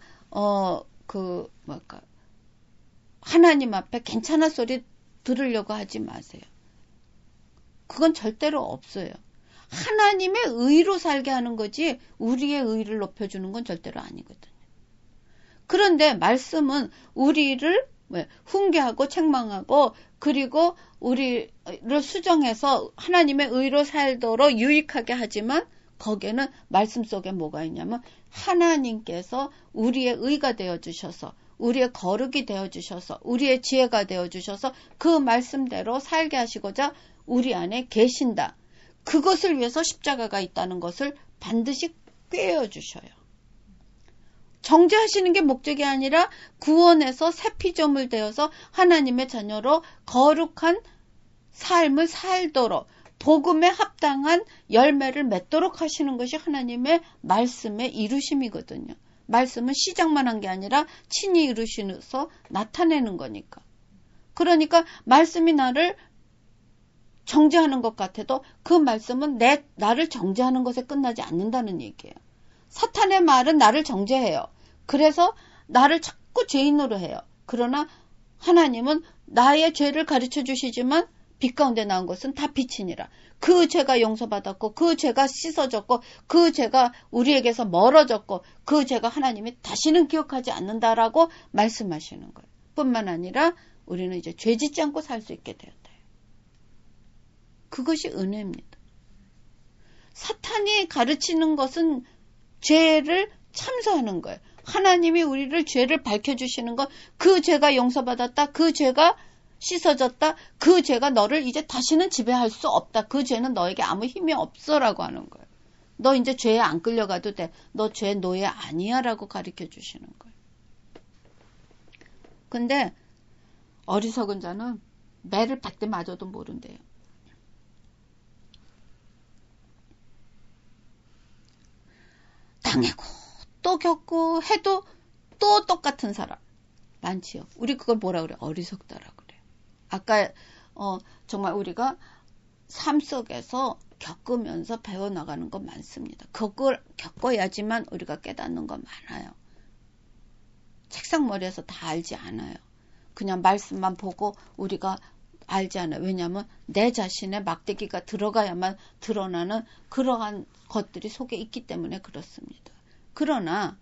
하나님 앞에 괜찮은 소리 들으려고 하지 마세요. 그건 절대로 없어요. 하나님의 의로 살게 하는 거지 우리의 의를 높여주는 건 절대로 아니거든요. 그런데 말씀은 우리를 훈계하고 책망하고 그리고 우리를 수정해서 하나님의 의로 살도록 유익하게 하지만 거기에는 말씀 속에 뭐가 있냐면 하나님께서 우리의 의가 되어주셔서 우리의 거룩이 되어주셔서 우리의 지혜가 되어주셔서 그 말씀대로 살게 하시고자 우리 안에 계신다. 그것을 위해서 십자가가 있다는 것을 반드시 꿰어주셔요. 정죄하시는 게 목적이 아니라 구원해서 새 피조물 되어서 하나님의 자녀로 거룩한 삶을 살도록 복음에 합당한 열매를 맺도록 하시는 것이 하나님의 말씀의 이루심이거든요. 말씀은 시작만 한 게 아니라 친히 이루시면서 나타내는 거니까. 그러니까 말씀이 나를 정죄하는 것 같아도 그 말씀은 나를 정죄하는 것에 끝나지 않는다는 얘기예요. 사탄의 말은 나를 정죄해요. 그래서 나를 자꾸 죄인으로 해요. 그러나 하나님은 나의 죄를 가르쳐 주시지만 빛 가운데 나온 것은 다 빛이니라. 그 죄가 용서받았고 그 죄가 씻어졌고 그 죄가 우리에게서 멀어졌고 그 죄가 하나님이 다시는 기억하지 않는다라고 말씀하시는 거예요. 뿐만 아니라 우리는 이제 죄 짓지 않고 살 수 있게 되었다. 그것이 은혜입니다. 사탄이 가르치는 것은 죄를 참소하는 거예요. 하나님이 우리를 죄를 밝혀주시는 것, 그 죄가 용서받았다, 그 죄가 씻어졌다, 그 죄가 너를 이제 다시는 지배할 수 없다, 그 죄는 너에게 아무 힘이 없어라고 하는 거예요. 너 이제 죄에 안 끌려가도 돼, 너 죄 노예 아니야 라고 가르쳐 주시는 거예요. 근데 어리석은 자는 매를 100대 맞아도 모른대요. 당하고 또 겪고 해도 또 똑같은 사람 많지요. 우리 그걸 뭐라 그래? 어리석다라 그래. 아까 정말 우리가 삶 속에서 겪으면서 배워나가는 거 많습니다. 그걸 겪어야지만 우리가 깨닫는 거 많아요. 책상머리에서 다 알지 않아요. 그냥 말씀만 보고 우리가 알지 않아요. 왜냐하면 내 자신의 막대기가 들어가야만 드러나는 그러한 것들이 속에 있기 때문에 그렇습니다. 그러나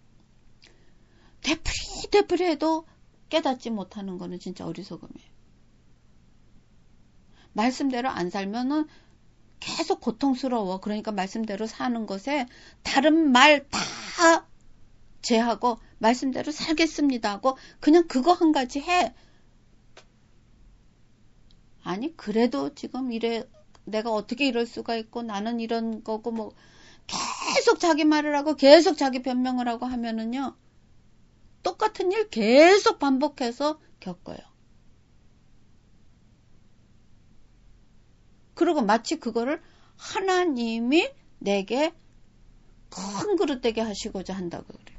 되풀이 해도 깨닫지 못하는 거는 진짜 어리석음이에요. 말씀대로 안 살면은 계속 고통스러워. 그러니까 말씀대로 사는 것에 다른 말 다 제하고 말씀대로 살겠습니다 하고 그냥 그거 한 가지 해. 아니 그래도 지금 이래 내가 어떻게 이럴 수가 있고 나는 이런 거고 뭐 계속 자기 말을 하고 계속 자기 변명을 하고 하면은요 똑같은 일 계속 반복해서 겪어요. 그리고 마치 그거를 하나님이 내게 큰 그릇 되게 하시고자 한다고 그래요.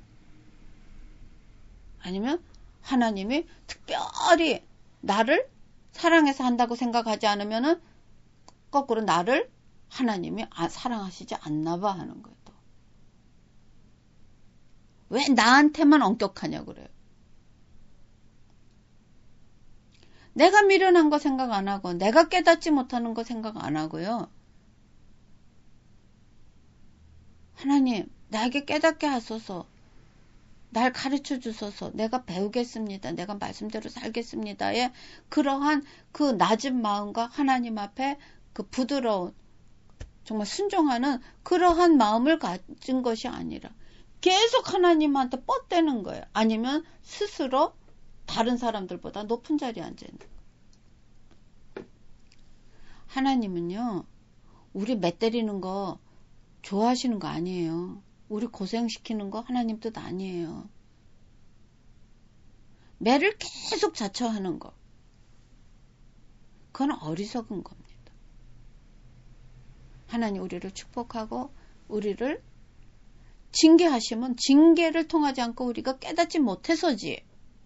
아니면 하나님이 특별히 나를 사랑해서 한다고 생각하지 않으면은 거꾸로 나를 하나님이 사랑하시지 않나 봐 하는 거예요. 또. 왜 나한테만 엄격하냐고 그래요. 내가 미련한 거 생각 안 하고 내가 깨닫지 못하는 거 생각 안 하고요. 하나님 나에게 깨닫게 하소서. 날 가르쳐 주소서. 내가 배우겠습니다. 내가 말씀대로 살겠습니다의 그러한 그 낮은 마음과 하나님 앞에 그 부드러운 정말 순종하는 그러한 마음을 가진 것이 아니라 계속 하나님한테 뻗대는 거예요. 아니면 스스로 다른 사람들보다 높은 자리에 앉아있는 거예요. 하나님은요. 우리 매 때리는 거 좋아하시는 거 아니에요. 우리 고생시키는 거 하나님 뜻 아니에요. 매를 계속 자처하는 거. 그건 어리석은 겁니다. 하나님 우리를 축복하고 우리를 징계하시면 징계를 통하지 않고 우리가 깨닫지 못해서지.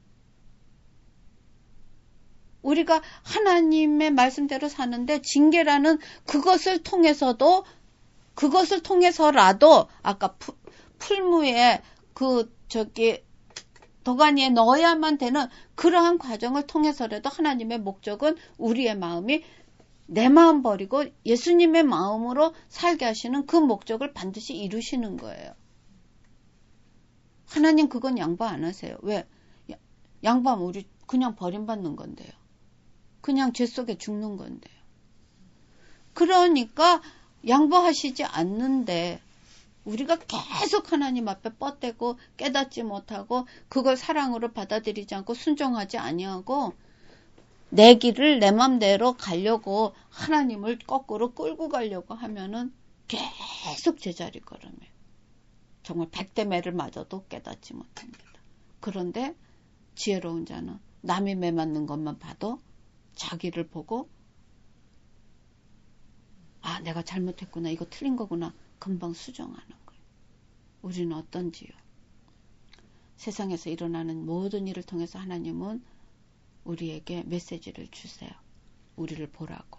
우리가 하나님의 말씀대로 사는데 징계라는 그것을 통해서라도 아까 풀무에 도가니에 넣어야만 되는 그러한 과정을 통해서라도 하나님의 목적은 우리의 마음이 내 마음 버리고 예수님의 마음으로 살게 하시는 그 목적을 반드시 이루시는 거예요. 하나님 그건 양보 안 하세요. 왜? 양보하면 우리 그냥 버림받는 건데요. 그냥 죄 속에 죽는 건데요. 그러니까 양보하시지 않는데 우리가 계속 하나님 앞에 뻗대고 깨닫지 못하고 그걸 사랑으로 받아들이지 않고 순종하지 아니하고 내 길을 내 맘대로 가려고 하나님을 거꾸로 끌고 가려고 하면은 계속 제자리 걸음이에요. 정말 100대 매를 맞아도 깨닫지 못합니다. 그런데 지혜로운 자는 남이 매 맞는 것만 봐도 자기를 보고 아, 내가 잘못했구나. 이거 틀린 거구나. 금방 수정하는 거예요. 우리는 어떤지요? 세상에서 일어나는 모든 일을 통해서 하나님은 우리에게 메시지를 주세요. 우리를 보라고.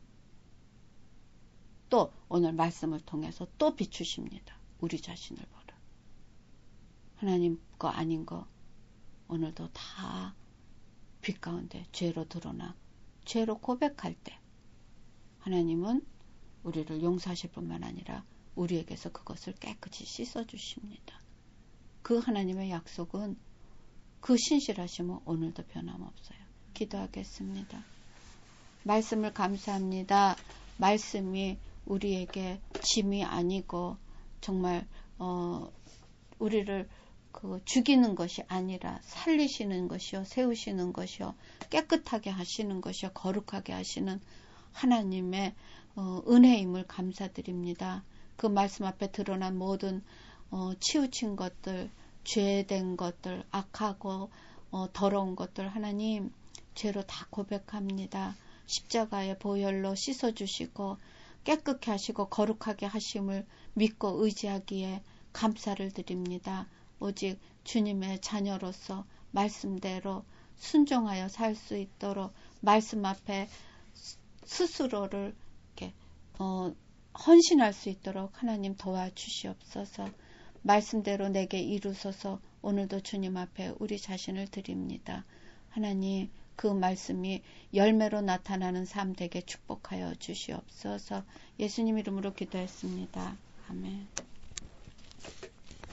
또 오늘 말씀을 통해서 또 비추십니다. 우리 자신을 보라. 하나님 거 아닌 거 오늘도 다 빛 가운데 죄로 드러나 죄로 고백할 때 하나님은 우리를 용서하실 뿐만 아니라 우리에게서 그것을 깨끗이 씻어주십니다. 그 하나님의 약속은 그 신실하심은 오늘도 변함없어요. 기도하겠습니다. 말씀을 감사합니다. 말씀이 우리에게 짐이 아니고 정말 우리를 죽이는 것이 아니라 살리시는 것이요, 세우시는 것이요, 깨끗하게 하시는 것이요, 거룩하게 하시는 하나님의 은혜임을 감사드립니다. 그 말씀 앞에 드러난 모든 치우친 것들, 죄된 것들, 악하고 더러운 것들 하나님 죄로 다 고백합니다. 십자가의 보혈로 씻어주시고 깨끗게 하시고 거룩하게 하심을 믿고 의지하기에 감사를 드립니다. 오직 주님의 자녀로서 말씀대로 순종하여 살 수 있도록 말씀 앞에 스스로를 이렇게 헌신할 수 있도록 하나님 도와주시옵소서. 말씀대로 내게 이루소서. 오늘도 주님 앞에 우리 자신을 드립니다. 하나님 그 말씀이 열매로 나타나는 삶 되게 축복하여 주시옵소서. 예수님 이름으로 기도했습니다. 아멘.